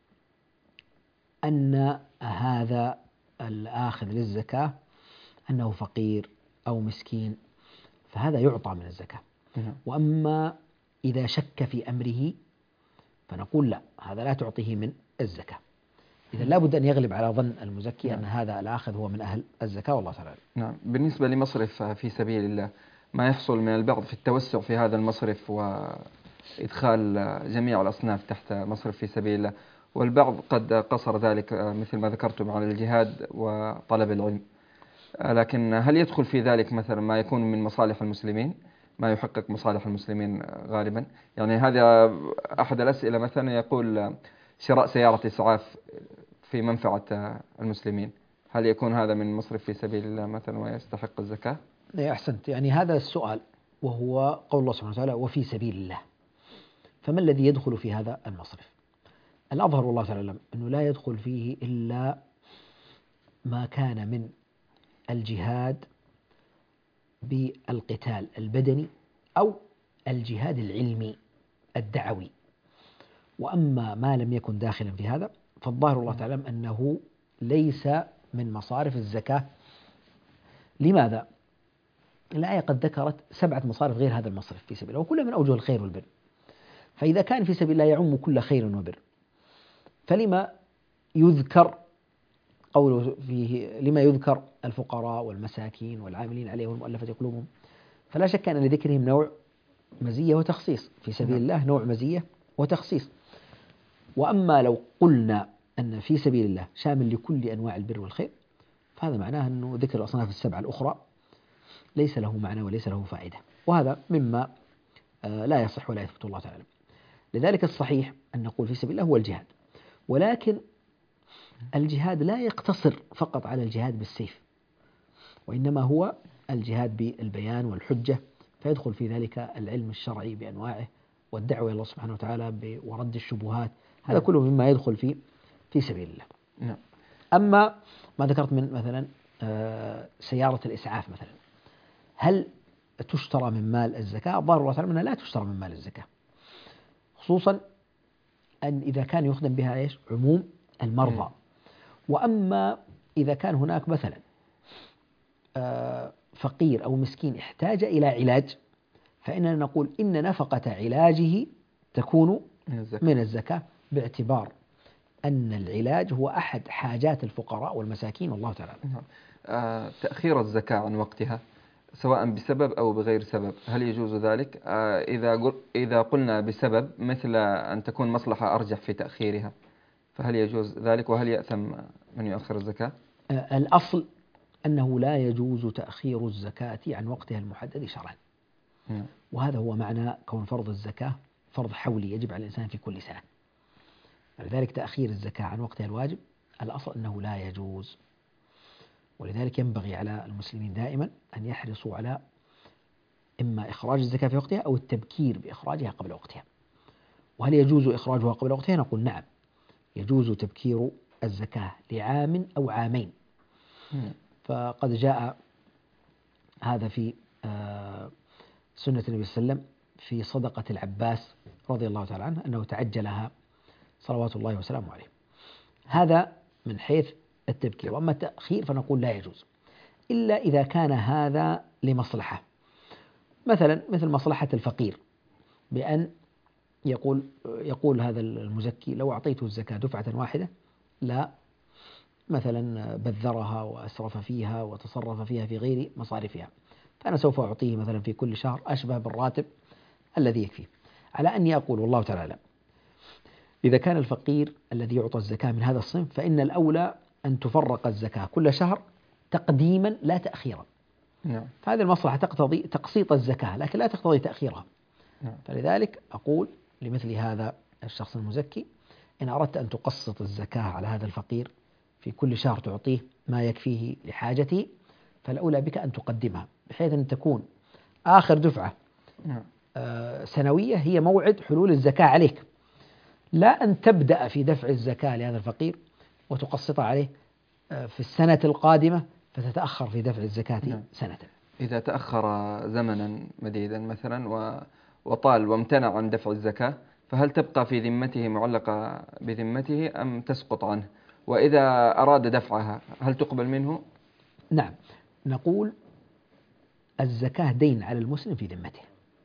Speaker 3: أن هذا الآخذ للزكاة أنه فقير أو مسكين فهذا يعطى من الزكاة. وأما إذا شك في أمره فنقول لا، هذا لا تعطيه من الزكاة. إذا لا بد أن يغلب على ظن المزكي أن هذا الآخذ هو من أهل الزكاة والله تعالى.
Speaker 2: نعم. بالنسبة لمصرف في سبيل الله، ما يحصل من البعض في التوسع في هذا المصرف وإدخال جميع الأصناف تحت مصرف في سبيل الله، والبعض قد قصر ذلك مثل ما ذكرتم على الجهاد وطلب العلم، لكن هل يدخل في ذلك مثلا ما يكون من مصالح المسلمين، ما يحقق مصالح المسلمين غالبا؟ يعني هذا أحد الأسئلة، مثلا يقول شراء سيارة إسعاف في منفعة المسلمين، هل يكون هذا من مصرف في سبيل الله مثلا ويستحق الزكاة؟
Speaker 3: أحسنت، يعني هذا السؤال، وهو قول الله سبحانه وتعالى وفي سبيل الله، فما الذي يدخل في هذا المصرف؟ الأظهر والله تعالى أعلم أنه لا يدخل فيه إلا ما كان من الجهاد بالقتال البدني أو الجهاد العلمي الدعوي. وأما ما لم يكن داخلا في هذا فالظاهر والله تعالى أنه ليس من مصارف الزكاة. لماذا؟ الآية قد ذكرت 7 مصارف غير هذا المصرف في سبيل الله، وكل من أوجه الخير والبر، فإذا كان في سبيل الله يعم كل خير وبر، فلما يذكر قوله فيه لما يذكر الفقراء والمساكين والعاملين عليه والمؤلفة قلوبهم؟ فلا شك أن لذكرهم نوع مزية وتخصيص، في سبيل الله نوع مزية وتخصيص. وأما لو قلنا أن في سبيل الله شامل لكل أنواع البر والخير، فهذا معناه أنه ذكر الأصناف ال7 الأخرى ليس له معنى وليس له فائدة، وهذا مما لا يصح ولا يثبت الله تعالى. لذلك الصحيح أن نقول في سبيل الله هو الجهاد، ولكن الجهاد لا يقتصر فقط على الجهاد بالسيف، وإنما هو الجهاد بالبيان والحجة، فيدخل في ذلك العلم الشرعي بأنواعه والدعوة إلى الله سبحانه وتعالى ورد الشبهات، هذا كله مما يدخل في سبيل الله. أما ما ذكرت من مثلا سيارة الإسعاف مثلا، هل تشترى من مال الزكاة؟ الظاهر الله تعالى أنها لا تشترى من مال الزكاة، خصوصا أن إذا كان يخدم بها إيش؟ عموم المرضى. وأما إذا كان هناك مثلا فقير أو مسكين احتاج إلى علاج، فإننا نقول إن نفقة علاجه تكون من الزكاة، باعتبار أن العلاج هو أحد حاجات الفقراء والمساكين، والله تعالى.
Speaker 2: تأخير الزكاة عن وقتها سواء بسبب أو بغير سبب، هل يجوز ذلك؟ إذا قلنا بسبب مثل أن تكون مصلحة أرجح في تأخيرها، فهل يجوز ذلك؟ وهل يأثم من يؤخر الزكاة؟
Speaker 3: الأصل أنه لا يجوز تأخير الزكاة عن وقتها المحدد شرعا، وهذا هو معنى كون فرض الزكاة فرض حولي يجب على الإنسان في كل سنة. لذلك تأخير الزكاة عن وقتها الواجب الأصل أنه لا يجوز، ولذلك ينبغي على المسلمين دائما أن يحرصوا على إما إخراج الزكاة في وقتها أو التبكير بإخراجها قبل وقتها. وهل يجوز إخراجها قبل وقتها؟ نقول نعم، يجوز تبكير الزكاة لعام أو عامين. فقد جاء هذا في سنة النبي صلى الله عليه وسلم في صدقة العباس رضي الله تعالى عنه أنه تعجلها صلوات الله وسلامه عليه. هذا من حيث التبكير. وأما التأخير فنقول لا يجوز إلا إذا كان هذا لمصلحة، مثلا مثل مصلحة الفقير، بأن يقول هذا المزكي لو أعطيته الزكاة دفعة واحدة لا مثلا بذرها وأسرف فيها وتصرف فيها في غير مصارفها، فأنا سوف أعطيه مثلا في كل شهر أشبه بالراتب الذي يكفيه. على أني أقول والله تعالى إذا كان الفقير الذي يعطى الزكاة من هذا الصنف فإن الأولى أن تفرق الزكاة كل شهر تقديما لا تأخيرا. فهذه المصلحة تقتضي تقسيط الزكاة لكن لا تقتضي تأخيرها. فلذلك أقول لمثل هذا الشخص المزكي إن أردت أن تقسط الزكاة على هذا الفقير في كل شهر تعطيه ما يكفيه لحاجته، فالأولى بك أن تقدمها بحيث أن تكون آخر دفعة سنوية هي موعد حلول الزكاة عليك، لا أن تبدأ في دفع الزكاة لهذا الفقير وتقسطها عليه في السنة القادمة فتتأخر في دفع الزكاة سنة.
Speaker 2: إذا تأخر زمنا مديدا مثلا وطال وامتنع عن دفع الزكاة، فهل تبقى في ذمته معلقة بذمته أم تسقط عنه؟ وإذا أراد دفعها هل تقبل منه؟
Speaker 3: نعم، نقول الزكاة دين على المسلم في ذمته،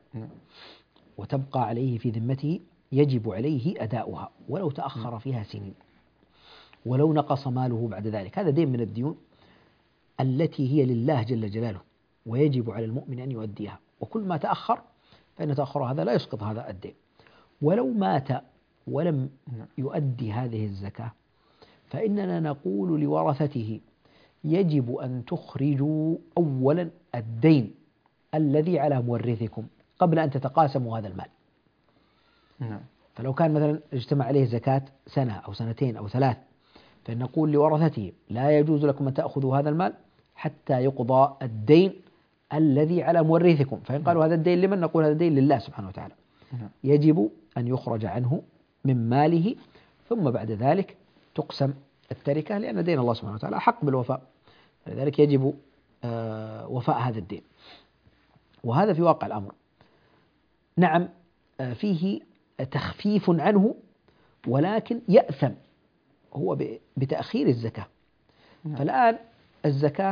Speaker 3: وتبقى عليه في ذمته، يجب عليه أداؤها ولو تأخر فيها سنين ولو نقص ماله بعد ذلك. هذا دين من الديون التي هي لله جل جلاله، ويجب على المؤمن أن يؤديها، وكل ما تأخر فإن تأخر هذا لا يسقط هذا الدين. ولو مات ولم يؤدي هذه الزكاة فإننا نقول لورثته يجب أن تخرجوا أولا الدين الذي على مورثكم قبل أن تتقاسموا هذا المال. فلو كان مثلا اجتمع عليه زكاة سنة أو سنتين أو 3 فنقول لورثته لا يجوز لكم أن تأخذوا هذا المال حتى يقضى الدين الذي على مورثكم. فإن قالوا هذا الدين لمن؟ نقول هذا الدين لله سبحانه وتعالى، يجب أن يخرج عنه من ماله، ثم بعد ذلك تقسم التركة، لأن دين الله سبحانه وتعالى أحق بالوفاء، لذلك يجب وفاء هذا الدين. وهذا في واقع الأمر نعم فيه تخفيف عنه، ولكن يأثم هو بتأخير الزكاة. فالآن الزكاة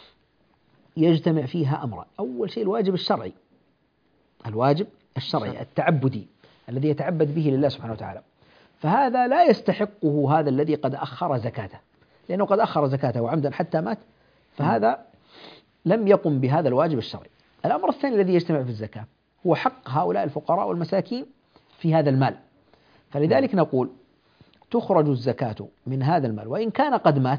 Speaker 3: يجتمع فيها أمران: أول شيء الواجب الشرعي، الواجب الشرعي التعبدي الذي يتعبد به لله سبحانه وتعالى، فهذا لا يستحقه هذا الذي قد أخر زكاته، لأنه قد أخر زكاته عمدا حتى مات، فهذا لم يقم بهذا الواجب الشرعي. الأمر الثاني الذي يجتمع في الزكاة هو حق هؤلاء الفقراء والمساكين في هذا المال، فلذلك نقول تخرج الزكاة من هذا المال وإن كان قد مات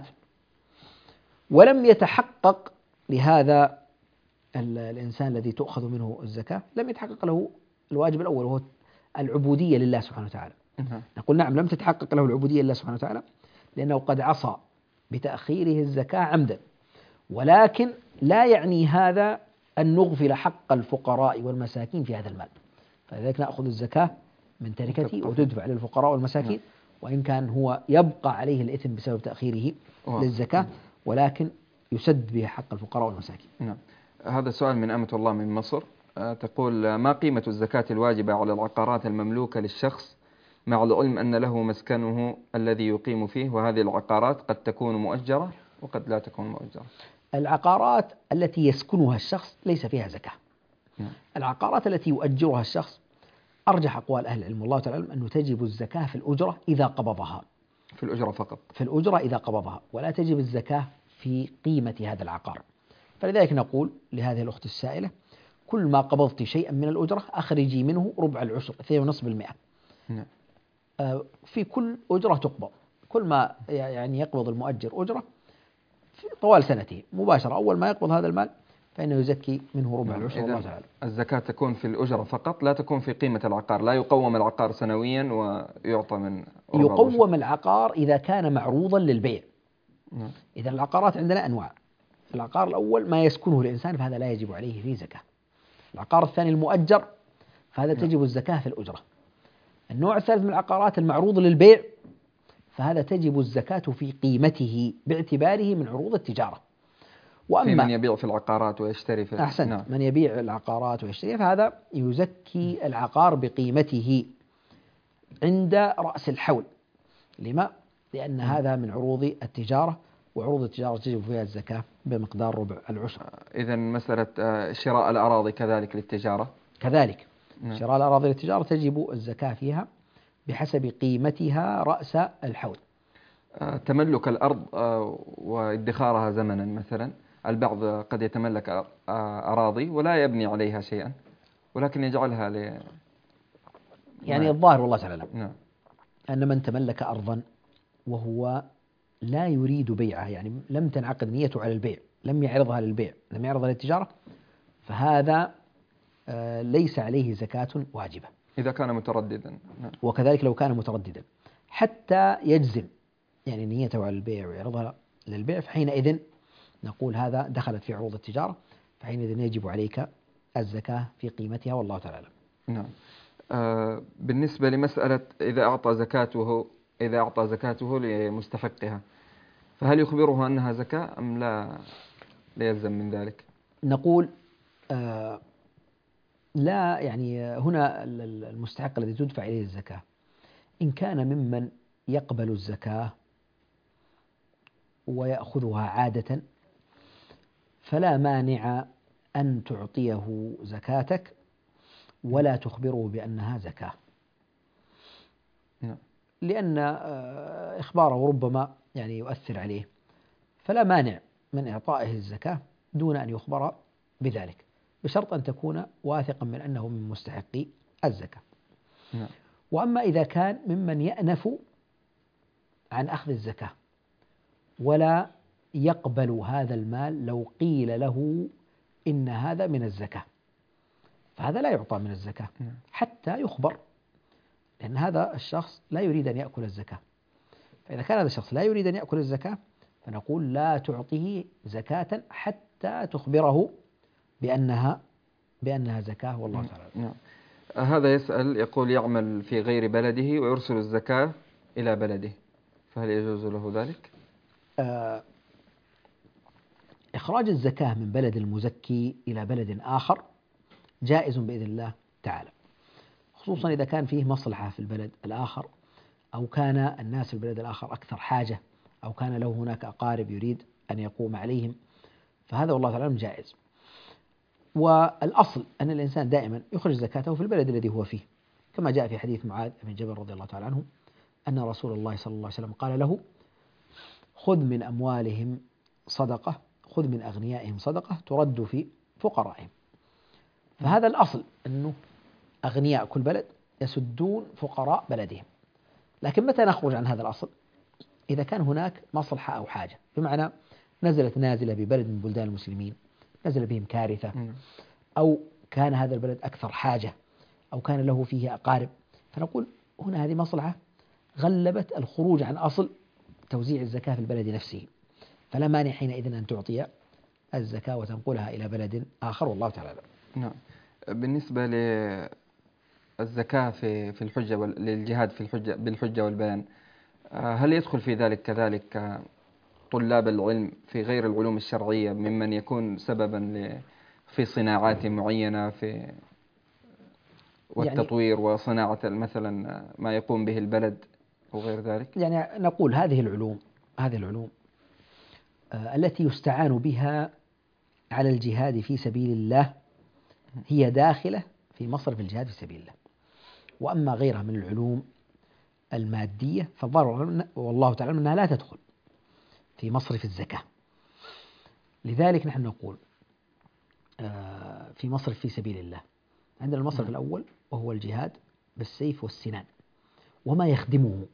Speaker 3: ولم يتحقق لهذا الإنسان الذي تؤخذ منه الزكاة، لم يتحقق له الواجب الأول وهو العبودية لله سبحانه وتعالى. نقول نعم لم تتحقق له العبودية لله سبحانه وتعالى لأنه قد عصى بتأخيره الزكاة عمدا، ولكن لا يعني هذا أن نغفل حق الفقراء والمساكين في هذا المال، فلذلك نأخذ الزكاة من تركته وتدفع للفقراء والمساكين، وإن كان هو يبقى عليه الإثم بسبب تأخيره للزكاة، ولكن يسد به حق الفقراء والمساكين.
Speaker 2: نعم. هذا سؤال من أمة الله من مصر، تقول: ما قيمة الزكاة الواجبة على العقارات المملوكة للشخص مع العلم أن له مسكنه الذي يقيم فيه، وهذه العقارات قد تكون مؤجرة وقد لا تكون مؤجرة؟
Speaker 3: العقارات التي يسكنها الشخص ليس فيها زكاة. العقارات التي يؤجرها الشخص أرجح أقوال أهل العلم والله تعالى أنه تجب الزكاة في الأجرة إذا قبضها،
Speaker 2: في الأجرة فقط،
Speaker 3: في الأجرة إذا قبضها، ولا تجب الزكاة في قيمة هذا العقار. فلذلك نقول لهذه الأخت السائلة: كل ما قبضت شيئا من الأجرة أخرجي منه ربع العشر 2.5%. في كل أجرة تقبض، كل ما يعني يقبض المؤجر أجرة في طوال سنته مباشرة أول ما يقبض هذا المال فإنه يزكي منه ربع العشر. الله تعالى
Speaker 2: الزكاة تكون في الأجرة فقط، لا تكون في قيمة العقار، لا يقوم العقار سنويا ويعطى من ربع
Speaker 3: يقوم العقار إذا كان معروضا للبيع. إذا العقارات عندنا أنواع: العقار الأول ما يسكنه الإنسان فهذا لا يجب عليه فيه زكاة. العقار الثاني المؤجر فهذا تجب الزكاة في الأجرة. النوع الثالث من العقارات المعروض للبيع فهذا تجب الزكاة في قيمته باعتباره من عروض التجارة.
Speaker 2: وأما في من يبيع في العقارات ويشتري في
Speaker 3: أحسن من يبيع العقارات ويشتري فهذا يزكي العقار بقيمته عند رأس الحول. لما؟ لأن هذا من عروض التجارة، وعروض التجارة تجب فيها الزكاة بمقدار ربع العشر.
Speaker 2: إذن مسألة شراء الأراضي كذلك للتجارة؟
Speaker 3: كذلك شراء الأراضي للتجارة تجب الزكاة فيها بحسب قيمتها رأس الحول.
Speaker 2: تملك الأرض وادخارها زمنا مثلا، البعض قد يتملك أراضي ولا يبني عليها شيئا ولكن يجعلها
Speaker 3: يعني الظاهر والله تعالى أن من تملك أرضا وهو لا يريد بيعها، يعني لم تنعقد نيته على البيع، لم يعرضها للبيع، لم يعرضها للتجارة، فهذا ليس عليه زكاة واجبة
Speaker 2: إذا كان مترددا.
Speaker 3: وكذلك لو كان مترددا حتى يجزم يعني نيته على البيع ويعرضها للبيع، فحينئذ نقول هذا دخلت في عروض التجارة، فحينئذ يجب عليك الزكاة في قيمتها والله تعالى.
Speaker 2: نعم. بالنسبة لمسألة إذا أعطى زكاته لمستحقها، فهل يخبره أنها زكاة أم لا يلزم من ذلك؟
Speaker 3: نقول لا، يعني هنا المستحق الذي تدفع إليه الزكاة إن كان ممن يقبل الزكاة ويأخذها عادة فلا مانع أن تعطيه زكاتك ولا تخبره بأنها زكاة، لأن إخباره ربما يعني يؤثر عليه، فلا مانع من إعطائه الزكاة دون أن يخبر بذلك، بشرط أن تكون واثقا من أنه من مستحقي الزكاة. وأما إذا كان ممن يأنف عن أخذ الزكاة ولا يقبل هذا المال لو قيل له إن هذا من الزكاة، فهذا لا يعطى من الزكاة حتى يخبر، لأن هذا الشخص لا يريد أن يأكل الزكاة، فإذا كان هذا الشخص لا يريد أن يأكل الزكاة فنقول لا تعطيه زكاة حتى تخبره بأنها زكاة، والله تعالى.
Speaker 2: نعم. هذا يسأل يقول يعمل في غير بلده ويرسل الزكاة إلى بلده، فهل يجوز له ذلك؟
Speaker 3: إخراج الزكاة من بلد المزكي إلى بلد آخر جائز بإذن الله تعالى، خصوصا إذا كان فيه مصلحة في البلد الآخر، أو كان الناس في البلد الآخر أكثر حاجة، أو كان له هناك أقارب يريد أن يقوم عليهم، فهذا والله تعالى جائز. والأصل أن الإنسان دائما يخرج زكاته في البلد الذي هو فيه، كما جاء في حديث معاذ بن جبل رضي الله تعالى عنه أن رسول الله صلى الله عليه وسلم قال له: خذ من أموالهم صدقة، خذ من أغنيائهم صدقة ترد في فقرائهم. فهذا الأصل أنه أغنياء كل بلد يسدون فقراء بلدهم. لكن متى نخرج عن هذا الأصل؟ إذا كان هناك مصلحة أو حاجة، بمعنى نزلت نازلة ببلد من بلدان المسلمين، نزل بهم كارثة، أو كان هذا البلد أكثر حاجة، أو كان له فيه أقارب، فنقول هنا هذه مصلحة غلبت الخروج عن أصل توزيع الزكاة في البلد نفسه، فلا مانع حينئذ أن تعطي الزكاة وتنقلها إلى بلد آخر، والله تعالى.
Speaker 2: نعم. بالنسبة للزكاة في الحجة للجهاد في الحجة بالحجة والبيان، هل يدخل في ذلك كذلك طلاب العلم في غير العلوم الشرعية ممن يكون سببا في صناعات معينة في والتطوير وصناعة مثلا ما يقوم به البلد وغير ذلك؟
Speaker 3: يعني نقول هذه العلوم التي يستعان بها على الجهاد في سبيل الله هي داخلة في مصرف الجهاد في سبيل الله، وأما غيرها من العلوم المادية فالظاهر والله تعالى أنها لا تدخل في مصرف الزكاة. لذلك نحن نقول في مصرف في سبيل الله عندنا المصرف الأول وهو الجهاد بالسيف والسنان وما يخدمه.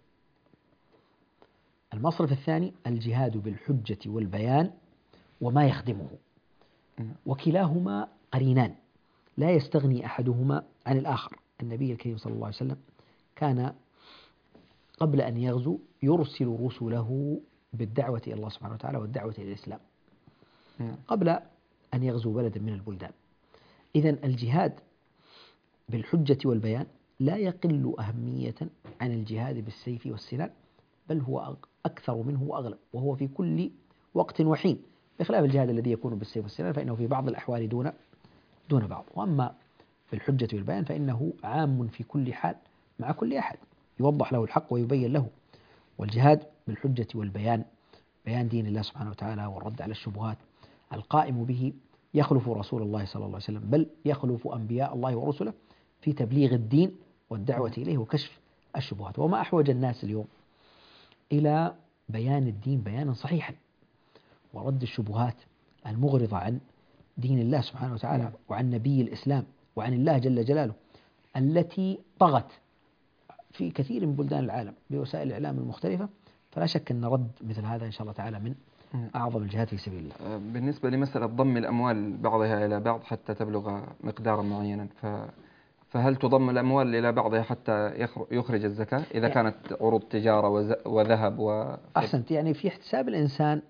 Speaker 3: المصرف الثاني الجهاد بالحجة والبيان وما يخدمه، وكلاهما قرينان لا يستغني أحدهما عن الآخر. النبي الكريم صلى الله عليه وسلم كان قبل أن يغزو يرسل رسله بالدعوة إلى الله سبحانه وتعالى والدعوة إلى الإسلام قبل أن يغزو بلدا من البلدان. إذن الجهاد بالحجة والبيان لا يقل أهمية عن الجهاد بالسيف والسنان، بل هو أكثر منه وأغلب، وهو في كل وقت وحين، بخلاف الجهاد الذي يكون بالسيف والسنان فإنه في بعض الأحوال دون بعض. وأما بالحجة والبيان فإنه عام في كل حال مع كل أحد، يوضح له الحق ويبين له. والجهاد بالحجة والبيان بيان دين الله سبحانه وتعالى والرد على الشبهات القائم به يخلف رسول الله صلى الله عليه وسلم، بل يخلف أنبياء الله ورسله في تبليغ الدين والدعوة إليه وكشف الشبهات. وما أحوج الناس اليوم إلى بيان الدين بيانا صحيحا ورد الشبهات المغرضة عن دين الله سبحانه وتعالى وعن نبي الإسلام وعن الله جل جلاله التي طغت في كثير من بلدان العالم بوسائل الإعلام المختلفة. فلا شك أن رد مثل هذا إن شاء الله تعالى من أعظم الجهاد في سبيل الله.
Speaker 2: بالنسبة لمسألة ضم الأموال بعضها إلى بعض حتى تبلغ مقدارا معينا، فهل تضم الأموال إلى بعضها حتى يخرج الزكاة إذا كانت عروض تجارة وذهب
Speaker 3: أحسنت. يعني في احتساب الإنسان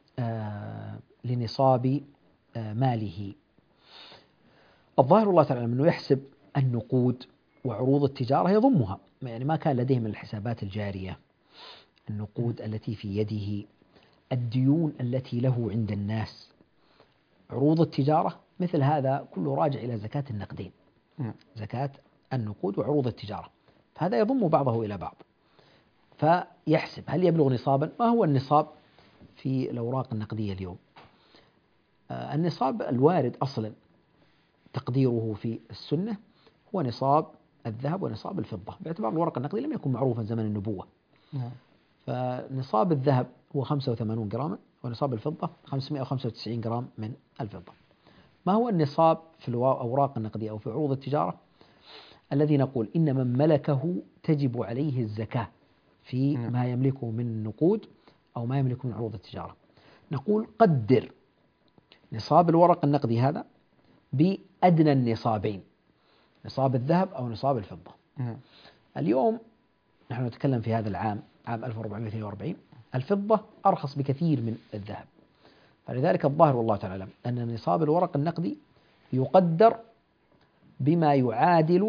Speaker 3: لنصاب ماله، الظاهر الله تعالى أنه يحسب النقود وعروض التجارة يضمها، يعني ما كان لديه من الحسابات الجارية، النقود التي في يده، الديون التي له عند الناس، عروض التجارة، مثل هذا كله راجع إلى زكاة النقدين، زكاة النقود وعروض التجارة، فهذا يضم بعضه إلى بعض. فيحسب هل يبلغ نصابا؟ ما هو النصاب في الأوراق النقدية اليوم؟ النصاب الوارد أصلا تقديره في السنة هو نصاب الذهب ونصاب الفضة، باعتبار الورق النقدي لم يكن معروفا زمن النبوة. فنصاب الذهب هو 85 جراما، ونصاب الفضة 595 جرام من الفضة. ما هو النصاب في الأوراق النقدية أو في عروض التجارة؟ الذي نقول إن من ملكه تجب عليه الزكاة في ما يملكه من نقود أو ما يملكه من عروض التجارة. نقول قدر نصاب الورق النقدي هذا بأدنى النصابين، نصاب الذهب أو نصاب الفضة. اليوم نحن نتكلم في هذا العام عام 1442. الفضة أرخص بكثير من الذهب، فلذلك الظاهر والله تعالى أعلم أن نصاب الورق النقدي يقدر بما يعادل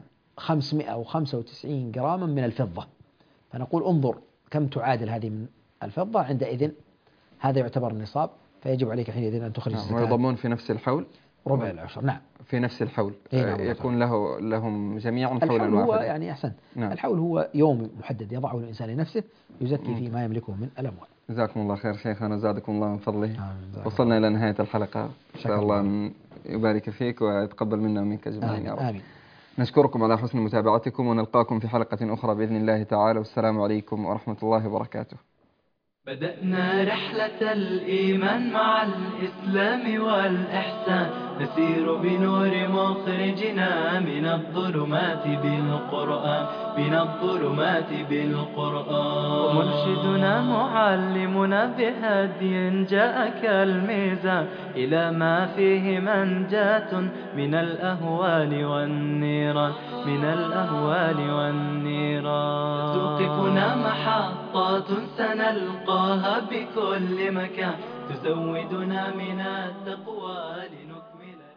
Speaker 3: 595 جراما من الفضة. فنقول انظر كم تعادل هذه من الفضة، عندئذ هذا يعتبر النصاب، فيجب عليك حينئذ أن تخرج الزكاة.
Speaker 2: ويضمون في نفس الحول
Speaker 3: ربع العشر. نعم،
Speaker 2: في نفس الحول.
Speaker 3: نعم،
Speaker 2: يكون لهم جميعا حولا
Speaker 3: الحول هو
Speaker 2: واحدا.
Speaker 3: يعني أحسن.
Speaker 2: نعم.
Speaker 3: الحول هو يوم محدد يضعه الإنسان لنفسه يزكي فيه ما يملكه من الأموال.
Speaker 2: جزاكم الله خير شيخنا، زادكم الله من فضله. وصلنا إلى نهاية الحلقة، إن شاء الله أن يبارك فيك ويتقبل منا ومنك أجمعين يا رب.
Speaker 3: آمين.
Speaker 2: نشكركم على حسن متابعتكم، ونلقاكم في حلقة أخرى بإذن الله تعالى، والسلام عليكم ورحمة الله وبركاته.
Speaker 1: بدأنا رحلة الإيمان مع الإسلام والإحسان، نسير بنور مخرجنا من الظلمات بالقرآن، من الظلمات بالقرآن. ومرشدنا معلمنا بهدي جاء كالميزان إلى ما فيه منجاة من الأهوال والنيران، من الأهوال والنيران. توقفنا محطات سنلقاها بكل مكان، تزودنا من التقوى لنكمل